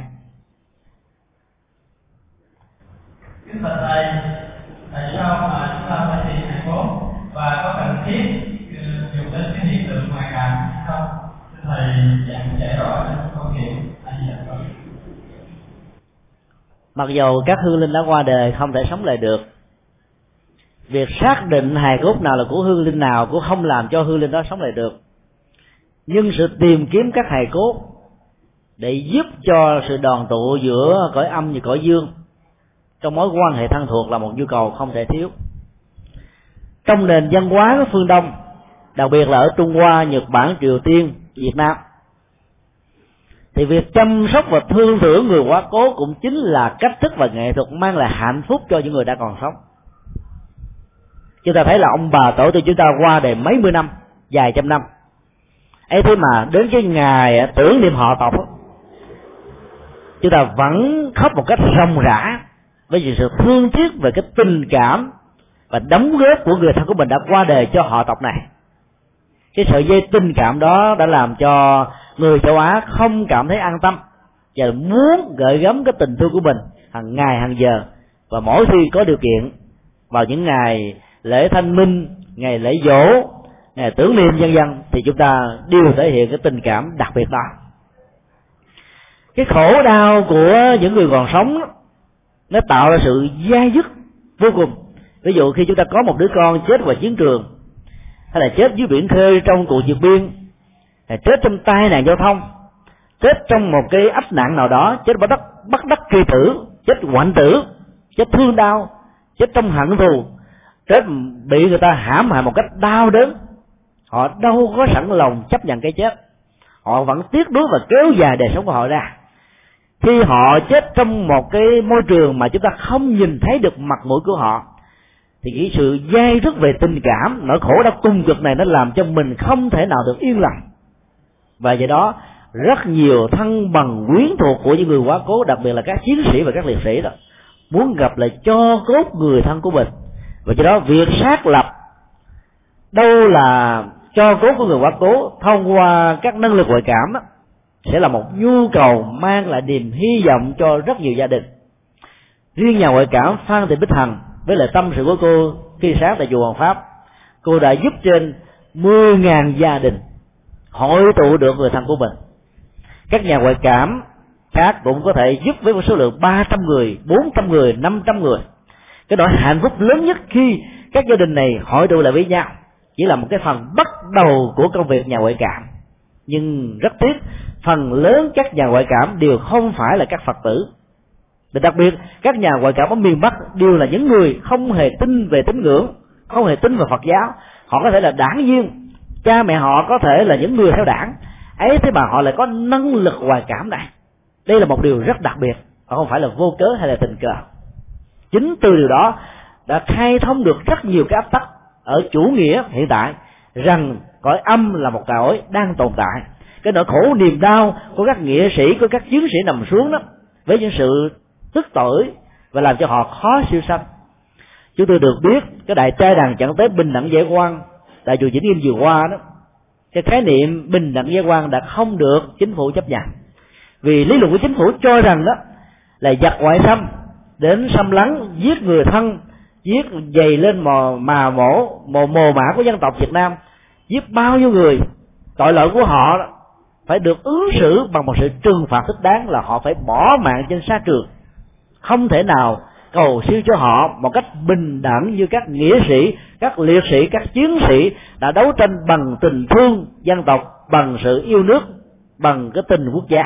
Kính bạch thầy, tại sao mà chúng ta phải tìm hài cốt và có cần thiết dùng đến cái hiện tượng ngoại cảm không? Thầy giảng giải rõ trong câu chuyện là gì ạ? Mặc dầu các hương linh đã qua đời không thể sống lại được, việc xác định hài cốt nào là của hương linh nào cũng không làm cho hương linh đó sống lại được. Nhưng sự tìm kiếm các hài cốt để giúp cho sự đoàn tụ giữa cõi âm và cõi dương trong mối quan hệ thân thuộc là một nhu cầu không thể thiếu. Trong nền văn hóa của phương Đông, đặc biệt là ở Trung Hoa, Nhật Bản, Triều Tiên, Việt Nam, thì việc chăm sóc và thương thưởng người quá cố cũng chính là cách thức và nghệ thuật mang lại hạnh phúc cho những người đã còn sống. Chúng ta thấy là ông bà tổ tiên chúng ta qua đời mấy mươi năm, vài trăm năm, ấy thế mà đến cái ngày tưởng niệm họ tộc, chúng ta vẫn khóc một cách ròng rã với sự thương tiếc về cái tình cảm và đóng góp của người thân của mình đã qua đời cho họ tộc này. Cái sợi dây tình cảm đó đã làm cho người châu Á không cảm thấy an tâm và muốn gửi gắm cái tình thương của mình hàng ngày hàng giờ. Và mỗi khi có điều kiện, vào những ngày lễ Thanh Minh, ngày lễ dỗ, ngày tưởng niệm vân vân, thì chúng ta đều thể hiện cái tình cảm đặc biệt đó. Cái khổ đau của những người còn sống nó tạo ra sự dai dứt vô cùng. Ví dụ khi chúng ta có một đứa con chết vào chiến trường, hay là chết dưới biển khơi trong cuộc vượt biên, hay chết trong tai nạn giao thông, chết trong một cái ách nạn nào đó, chết bắt đắc bắt đắc kỳ tử, chết hoạn tử, chết thương đau, chết trong hận thù, chết bị người ta hãm hại một cách đau đớn, họ đâu có sẵn lòng chấp nhận cái chết, họ vẫn tiếc nuối và kéo dài đời sống của họ ra. Khi họ chết trong một cái môi trường mà chúng ta không nhìn thấy được mặt mũi của họ, thì cái sự dai dứt về tình cảm, nỗi khổ đau cùng cực này nó làm cho mình không thể nào được yên lặng. Và do đó rất nhiều thân bằng quyến thuộc của những người quá cố, đặc biệt là các chiến sĩ và các liệt sĩ đó, muốn gặp lại cho cốt người thân của mình. Và do đó việc xác lập đâu là cho cốt của người quá cố thông qua các năng lực ngoại cảm đó, sẽ là một nhu cầu mang lại niềm hy vọng cho rất nhiều gia đình. Riêng nhà ngoại cảm Phan Thị Bích Hằng với lại tâm sự của cô khi sáng tại chùa Hoàng Pháp, cô đã giúp trên mười nghìn gia đình hội tụ được người thân của mình. Các nhà ngoại cảm khác cũng có thể giúp với một số lượng ba trăm người, bốn trăm người, năm trăm người. Cái nỗi hạnh phúc lớn nhất khi các gia đình này hội tụ lại với nhau chỉ là một cái phần bắt đầu của công việc nhà ngoại cảm. Nhưng rất tiếc, phần lớn các nhà ngoại cảm đều không phải là các Phật tử. Và đặc biệt các nhà ngoại cảm ở miền Bắc đều là những người không hề tin về tín ngưỡng, không hề tin vào Phật giáo. Họ có thể là đảng viên, cha mẹ họ có thể là những người theo đảng, ấy thế mà họ lại có năng lực ngoại cảm này. Đây là một điều rất đặc biệt, không phải là vô cớ hay là tình cờ. Chính từ điều đó đã khai thông được rất nhiều cái áp tắc ở chủ nghĩa hiện tại, rằng cõi âm là một cõi đang tồn tại. Cái nỗi khổ niềm đau của các nghĩa sĩ, của các chiến sĩ nằm xuống đó, với những sự tức tội và làm cho họ khó siêu sanh. Chúng tôi được biết cái đại trai đàn chẳng tới bình đẳng giải quan tại chùa Vĩnh Nghiêm vừa qua đó, cái khái niệm bình đẳng giải quan đã không được chính phủ chấp nhận, vì lý luận của chính phủ cho rằng đó là giặc ngoại xâm đến xâm lấn, giết người thân, giết dày lên mồ mà mổ mồ mồ mã của dân tộc Việt Nam, giết bao nhiêu người, tội lỗi của họ đó, phải được ứng xử bằng một sự trừng phạt thích đáng, là họ phải bỏ mạng trên sa trường. Không thể nào cầu siêu cho họ một cách bình đẳng như các nghĩa sĩ, các liệt sĩ, các chiến sĩ đã đấu tranh bằng tình thương dân tộc, bằng sự yêu nước, bằng cái tình quốc gia.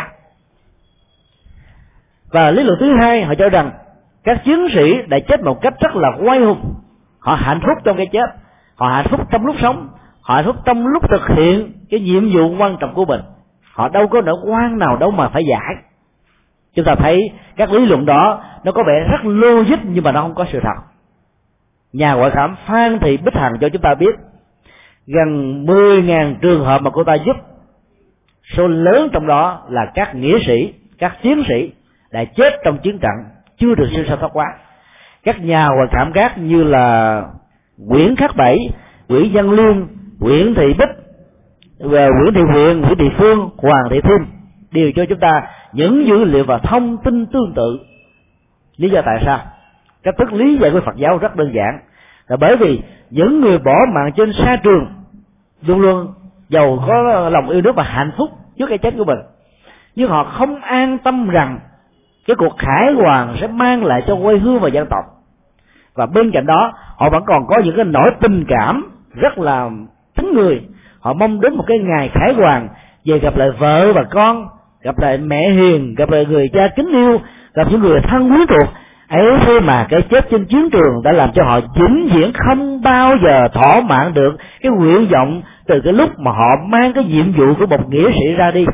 Và lý luận thứ hai, họ cho rằng các chiến sĩ đã chết một cách rất là oai hùng. Họ hạnh phúc trong cái chết, họ hạnh phúc trong lúc sống, họ hạnh phúc trong lúc thực hiện cái nhiệm vụ quan trọng của mình. Họ đâu có nỗi oan nào đâu mà phải giải. Chúng ta thấy các lý luận đó nó có vẻ rất logic, nhưng mà nó không có sự thật. Nhà ngoại cảm Phan Thị Bích Hằng cho chúng ta biết gần mười nghìn trường hợp mà cô ta giúp, số lớn trong đó là các nghĩa sĩ, các chiến sĩ đã chết trong chiến trận, chưa được siêu sanh thoát quá. Các nhà ngoại cảm khác như là Nguyễn Khắc Bảy, Nguyễn Văn Liên, Nguyễn Thị Bích, Nguyễn Thị Huyền, Nguyễn Thị Phương, Hoàng Thị Thêm đều cho chúng ta những dữ liệu và thông tin tương tự. Lý do tại sao? Cách thức lý giải của Phật giáo rất đơn giản, là bởi vì những người bỏ mạng trên sa trường luôn luôn giàu có lòng yêu nước và hạnh phúc trước cái chết của mình, nhưng họ không an tâm rằng cái cuộc khải hoàn sẽ mang lại cho quê hương và dân tộc. Và bên cạnh đó họ vẫn còn có những cái nỗi tình cảm rất là tính người. Họ mong đến một cái ngày khải hoàn, về gặp lại vợ và con, gặp lại mẹ hiền, gặp lại người cha kính yêu, gặp những người thân quyến thuộc. Ấy thế mà cái chết trên chiến trường đã làm cho họ vĩnh viễn không bao giờ thỏa mãn được cái nguyện vọng từ cái lúc mà họ mang cái nhiệm vụ của một nghĩa sĩ ra đi.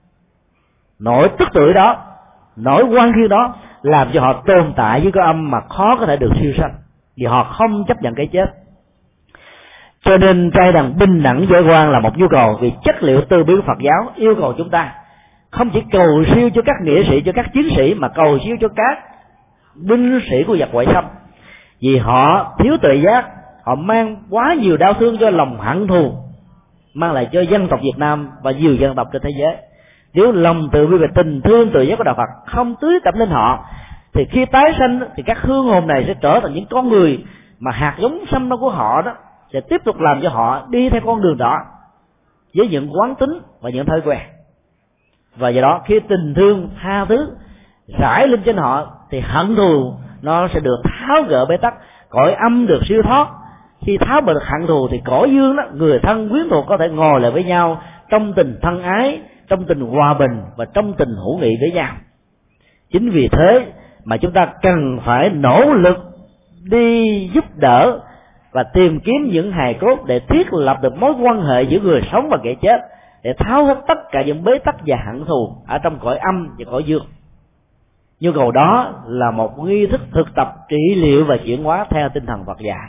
Nỗi tức tuổi đó, nỗi oan khiên đó làm cho họ tồn tại với cái âm mà khó có thể được siêu sanh, vì họ không chấp nhận cái chết. Cho nên trai đàn bình đẳng giải quan là một nhu cầu, vì chất liệu từ bi Phật giáo yêu cầu chúng ta không chỉ cầu siêu cho các nghĩa sĩ, cho các chiến sĩ, mà cầu siêu cho các binh sĩ của giặc ngoại xâm, vì họ thiếu tự giác, họ mang quá nhiều đau thương cho lòng hận thù, mang lại cho dân tộc Việt Nam và nhiều dân tộc trên thế giới. Nếu lòng từ bi và tình thương tự giác của đạo Phật không tưới tẩm lên họ, thì khi tái sanh thì các hương hồn này sẽ trở thành những con người mà hạt giống sâm đó của họ đó sẽ tiếp tục làm cho họ đi theo con đường đó với những quán tính và những thói quen. Và do đó khi tình thương tha thứ rải lên trên họ thì hận thù nó sẽ được tháo gỡ bế tắc, cõi âm được siêu thoát. Khi tháo bớt hận thù thì cõi dương đó, người thân quyến thuộc có thể ngồi lại với nhau trong tình thân ái, trong tình hòa bình và trong tình hữu nghị với nhau. Chính vì thế mà chúng ta cần phải nỗ lực đi giúp đỡ và tìm kiếm những hài cốt để thiết lập được mối quan hệ giữa người sống và kẻ chết, để tháo hết tất cả những bế tắc và hận thù ở trong cõi âm và cõi dương. Nhu cầu đó là một nghi thức thực tập trị liệu và chuyển hóa theo tinh thần Phật dạy.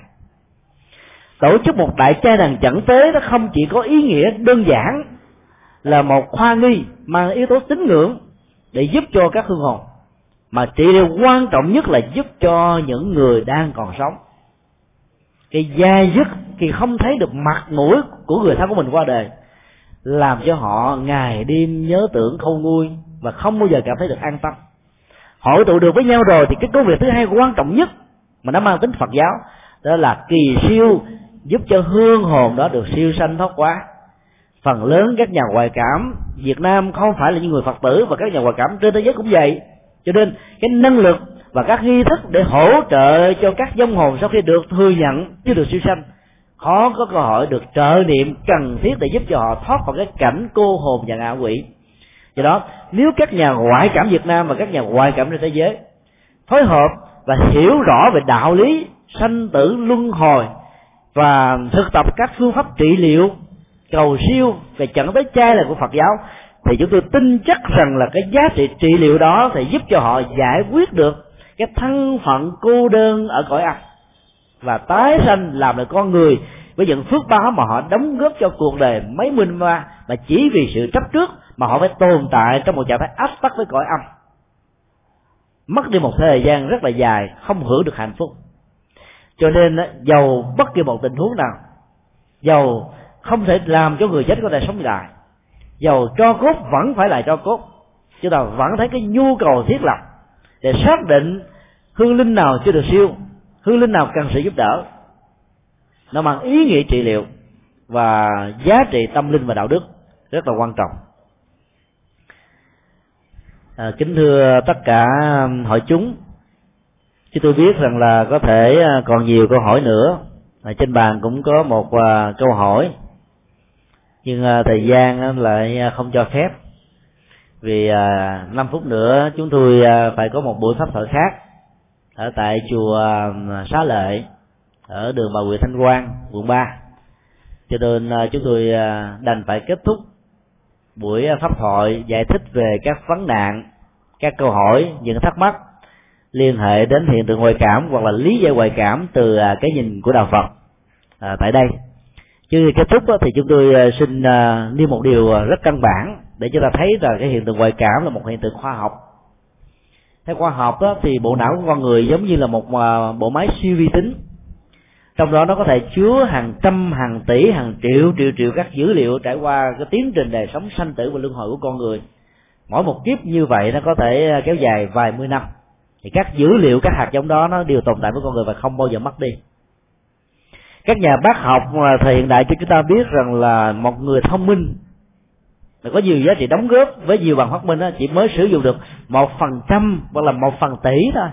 Tổ chức một đại trai đàn chẩn tế đó không chỉ có ý nghĩa đơn giản là một khoa nghi mang yếu tố tín ngưỡng để giúp cho các hương hồn, mà trị liệu quan trọng nhất là giúp cho những người đang còn sống. Cái dai dứt khi không thấy được mặt mũi của người thân của mình qua đời làm cho họ ngày đêm nhớ tưởng không nguôi và không bao giờ cảm thấy được an tâm. Hội tụ được với nhau rồi thì cái công việc thứ hai quan trọng nhất mà nó mang tính Phật giáo đó là kỳ siêu, giúp cho hương hồn đó được siêu sanh thoát quá. Phần lớn các nhà ngoại cảm Việt Nam không phải là những người Phật tử, và các nhà ngoại cảm trên thế giới cũng vậy. Cho nên cái năng lực và các nghi thức để hỗ trợ cho các vong hồn sau khi được thừa nhận chưa được siêu sanh khó có cơ hội được trợ niệm cần thiết để giúp cho họ thoát khỏi cái cảnh cô hồn và ngạ quỷ. Do đó nếu các nhà ngoại cảm Việt Nam và các nhà ngoại cảm trên thế giới phối hợp và hiểu rõ về đạo lý sanh tử luân hồi và thực tập các phương pháp trị liệu cầu siêu về chẩn tới chay là của Phật giáo, thì chúng tôi tin chắc rằng là cái giá trị trị liệu đó sẽ giúp cho họ giải quyết được cái thân phận cô đơn ở cõi âm và tái sanh làm lại con người với những phước báo mà họ đóng góp cho cuộc đời mấy mươi năm qua, mà chỉ vì sự chấp trước mà họ phải tồn tại trong một trạng thái áp tắc với cõi âm, mất đi một thời gian rất là dài, không hưởng được hạnh phúc. Cho nên dầu bất kỳ một tình huống nào, dầu không thể làm cho người chết có thể sống lại, dầu tro cốt vẫn phải là tro cốt, chúng ta vẫn thấy cái nhu cầu thiết lập để xác định hương linh nào chưa được siêu, hương linh nào cần sự giúp đỡ. Nó mang ý nghĩa trị liệu và giá trị tâm linh và đạo đức rất là quan trọng. À, kính thưa tất cả hội chúng, chứ tôi biết rằng là có thể còn nhiều câu hỏi nữa. À, trên bàn cũng có một uh, câu hỏi, nhưng uh, thời gian lại không cho phép, vì uh, năm phút nữa chúng tôi uh, phải có một buổi pháp thoại khác ở tại chùa uh, Xá Lợi ở đường Bà Nguyệt Thanh Quang, quận ba. Cho nên uh, chúng tôi uh, đành phải kết thúc buổi pháp thoại giải thích về các vấn nạn, các câu hỏi, những thắc mắc liên hệ đến hiện tượng ngoại cảm hoặc là lý giải ngoại cảm từ uh, cái nhìn của đạo Phật uh, tại đây. Trước khi kết thúc uh, thì chúng tôi uh, xin uh, nêu một điều uh, rất căn bản để chúng ta thấy rằng cái hiện tượng ngoại cảm là một hiện tượng khoa học. Theo khoa học đó, thì bộ não của con người giống như là một uh, bộ máy siêu vi tính, trong đó nó có thể chứa hàng trăm, hàng tỷ, hàng triệu, triệu triệu các dữ liệu trải qua cái tiến trình đời sống sanh tử và luân hồi của con người. Mỗi một kiếp như vậy nó có thể kéo dài vài mươi năm, thì các dữ liệu, các hạt giống đó nó đều tồn tại với con người và không bao giờ mất đi. Các nhà bác học thời hiện đại cho chúng ta biết rằng là một người thông minh là có nhiều giá trị đóng góp với nhiều bằng phát minh đó, chỉ mới sử dụng được một phần trăm hoặc là một phần tỷ thôi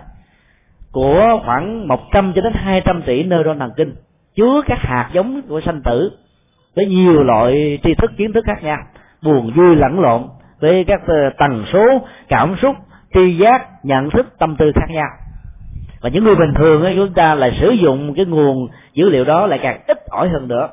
của khoảng một trăm cho đến hai trăm tỷ neuron thần kinh, chứa các hạt giống của sanh tử với nhiều loại tri thức, kiến thức khác nhau, buồn vui lẫn lộn với các tần số cảm xúc, tri giác, nhận thức, tâm tư khác nhau. Và những người bình thường ấy, chúng ta lại sử dụng cái nguồn dữ liệu đó lại càng ít ỏi hơn nữa.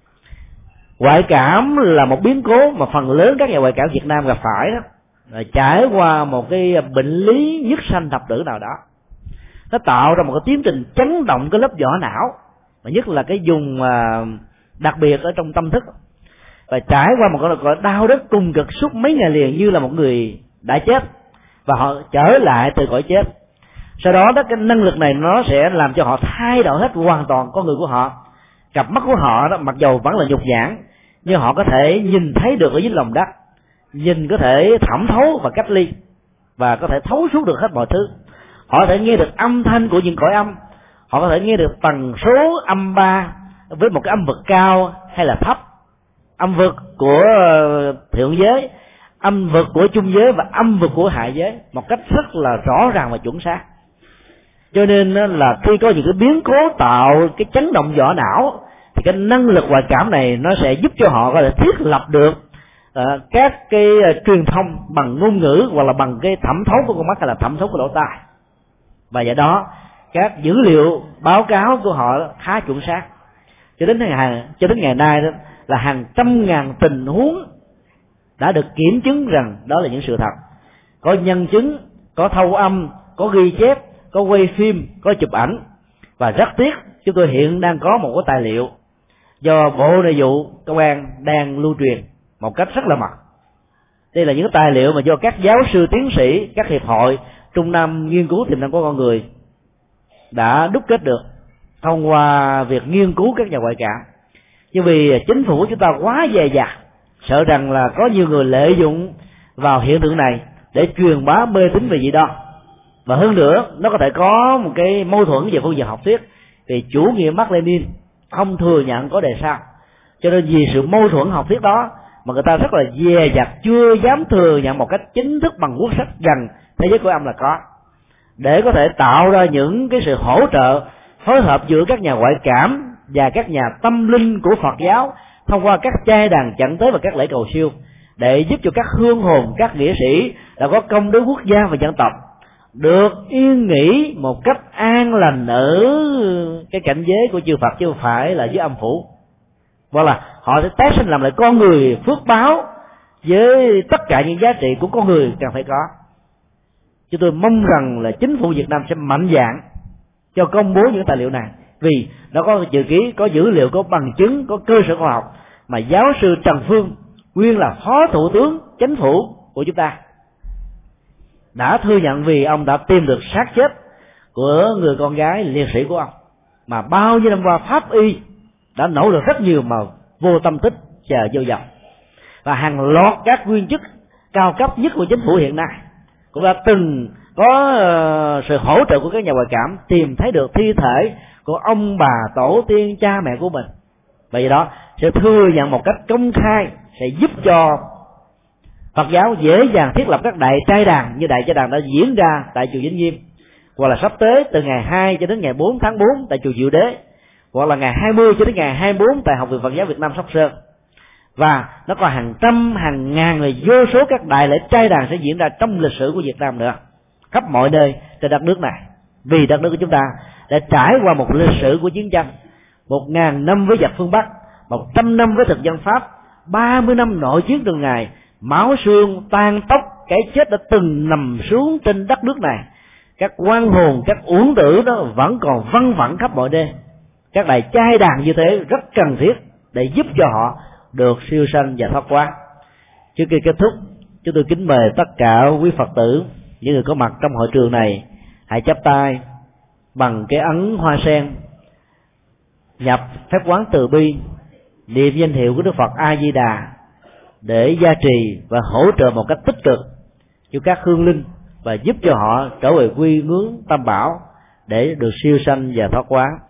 Ngoại cảm là một biến cố mà phần lớn các nhà ngoại cảm Việt Nam gặp phải đó, là trải qua một cái bệnh lý nhất sanh thập tử nào đó. Nó tạo ra một cái tiến trình chấn động cái lớp vỏ não, và nhất là cái vùng đặc biệt ở trong tâm thức, và trải qua một cái đau đớn cùng cực suốt mấy ngày liền như là một người đã chết, và họ trở lại từ cõi chết. Sau đó đó cái năng lực này nó sẽ làm cho họ thay đổi hết hoàn toàn con người của họ. Cặp mắt của họ đó mặc dầu vẫn là nhục nhãn, nhưng họ có thể nhìn thấy được ở dưới lòng đất, nhìn có thể thẩm thấu và cách ly, và có thể thấu suốt được hết mọi thứ. Họ có thể nghe được âm thanh của những cõi âm, họ có thể nghe được tần số âm ba với một cái âm vực cao hay là thấp, âm vực của thượng giới, âm vực của trung giới và âm vực của hạ giới một cách rất là rõ ràng và chuẩn xác. Cho nên là khi có những cái biến cố tạo cái chấn động vỏ não, thì cái năng lực ngoại cảm này nó sẽ giúp cho họ có thể thiết lập được uh, các cái uh, truyền thông bằng ngôn ngữ hoặc là bằng cái thẩm thấu của con mắt hay là thẩm thấu của lỗ tai. Và do đó các dữ liệu báo cáo của họ khá chuẩn xác. Cho đến ngày cho đến ngày nay đó là hàng trăm ngàn tình huống đã được kiểm chứng rằng đó là những sự thật. Có nhân chứng, có thâu âm, có ghi chép, có quay phim, có chụp ảnh. Và rất tiếc chúng tôi hiện đang có một cái tài liệu do Bộ Nội vụ Công an đang lưu truyền một cách rất là mật. Đây là những tài liệu mà do các giáo sư tiến sĩ, các hiệp hội Trung Nam nghiên cứu tiềm năng của con người đã đúc kết được thông qua việc nghiên cứu các nhà ngoại cảm. Nhưng vì chính phủ chúng ta quá dè dặt, sợ rằng là có nhiều người lợi dụng vào hiện tượng này để truyền bá mê tín về dị đoan. Và hơn nữa, nó có thể có một cái mâu thuẫn về phương diện học thuyết, vì chủ nghĩa Mác Lênin không thừa nhận có đề sao. Cho nên vì sự mâu thuẫn học thuyết đó mà người ta rất là dè dặt, chưa dám thừa nhận một cách chính thức bằng quốc sách rằng thế giới của âm là có, để có thể tạo ra những cái sự hỗ trợ phối hợp giữa các nhà ngoại cảm và các nhà tâm linh của Phật giáo thông qua các trai đàn chẩn tế và các lễ cầu siêu, để giúp cho các hương hồn, các nghĩa sĩ đã có công đối quốc gia và dân tộc được yên nghỉ một cách an lành ở cái cảnh giới của chư Phật, chứ không phải là dưới âm phủ. Hoặc là họ sẽ tái sinh làm lại con người phước báo với tất cả những giá trị của con người cần phải có. Chúng tôi mong rằng là chính phủ Việt Nam sẽ mạnh dạn cho công bố những tài liệu này, vì nó có chữ ký, có dữ liệu, có bằng chứng, có cơ sở khoa học mà giáo sư Trần Phương, nguyên là phó thủ tướng chính phủ của chúng ta, đã thừa nhận vì ông đã tìm được xác chết của người con gái liệt sĩ của ông, mà bao nhiêu năm qua pháp y đã nỗ lực rất nhiều mà vô tâm tích và vô vọng. Và hàng loạt các viên chức cao cấp nhất của chính phủ hiện nay cũng đã từng có sự hỗ trợ của các nhà ngoại cảm tìm thấy được thi thể của ông bà tổ tiên cha mẹ của mình. Vậy đó sẽ thừa nhận một cách công khai, sẽ giúp cho Phật giáo dễ dàng thiết lập các đại trai đàn như đại trai đàn đã diễn ra tại chùa Vĩnh Nghiêm, hoặc là sắp tới từ ngày hai cho đến ngày bốn tháng bốn tại chùa Diệu Đế, hoặc là ngày hai mươi cho đến ngày hai mươi bốn tại Học viện Phật giáo Việt Nam Sóc Sơn. Và nó còn hàng trăm hàng ngàn người, vô số các đại lễ trai đàn sẽ diễn ra trong lịch sử của Việt Nam nữa, khắp mọi nơi trên đất nước này. Vì đất nước của chúng ta đã trải qua một lịch sử của chiến tranh, một ngàn năm với giặc phương Bắc, một trăm năm với thực dân Pháp, ba mươi năm nội chiến từng ngày, máu xương tan tóc, cái chết đã từng nằm xuống trên đất nước này. Các oan hồn, các uổng tử đó vẫn còn văng vẳng khắp mọi nơi. Các đại trai đàn như thế rất cần thiết để giúp cho họ được siêu sanh và thoát quá. Trước khi kết thúc, chúng tôi kính mời tất cả quý Phật tử, những người có mặt trong hội trường này, hãy chắp tay bằng cái ấn hoa sen, nhập phép quán từ bi, niệm danh hiệu của Đức Phật A Di Đà để gia trì và hỗ trợ một cách tích cực cho các hương linh và giúp cho họ trở về quy ngưỡng Tam Bảo để được siêu sanh và thoát quá.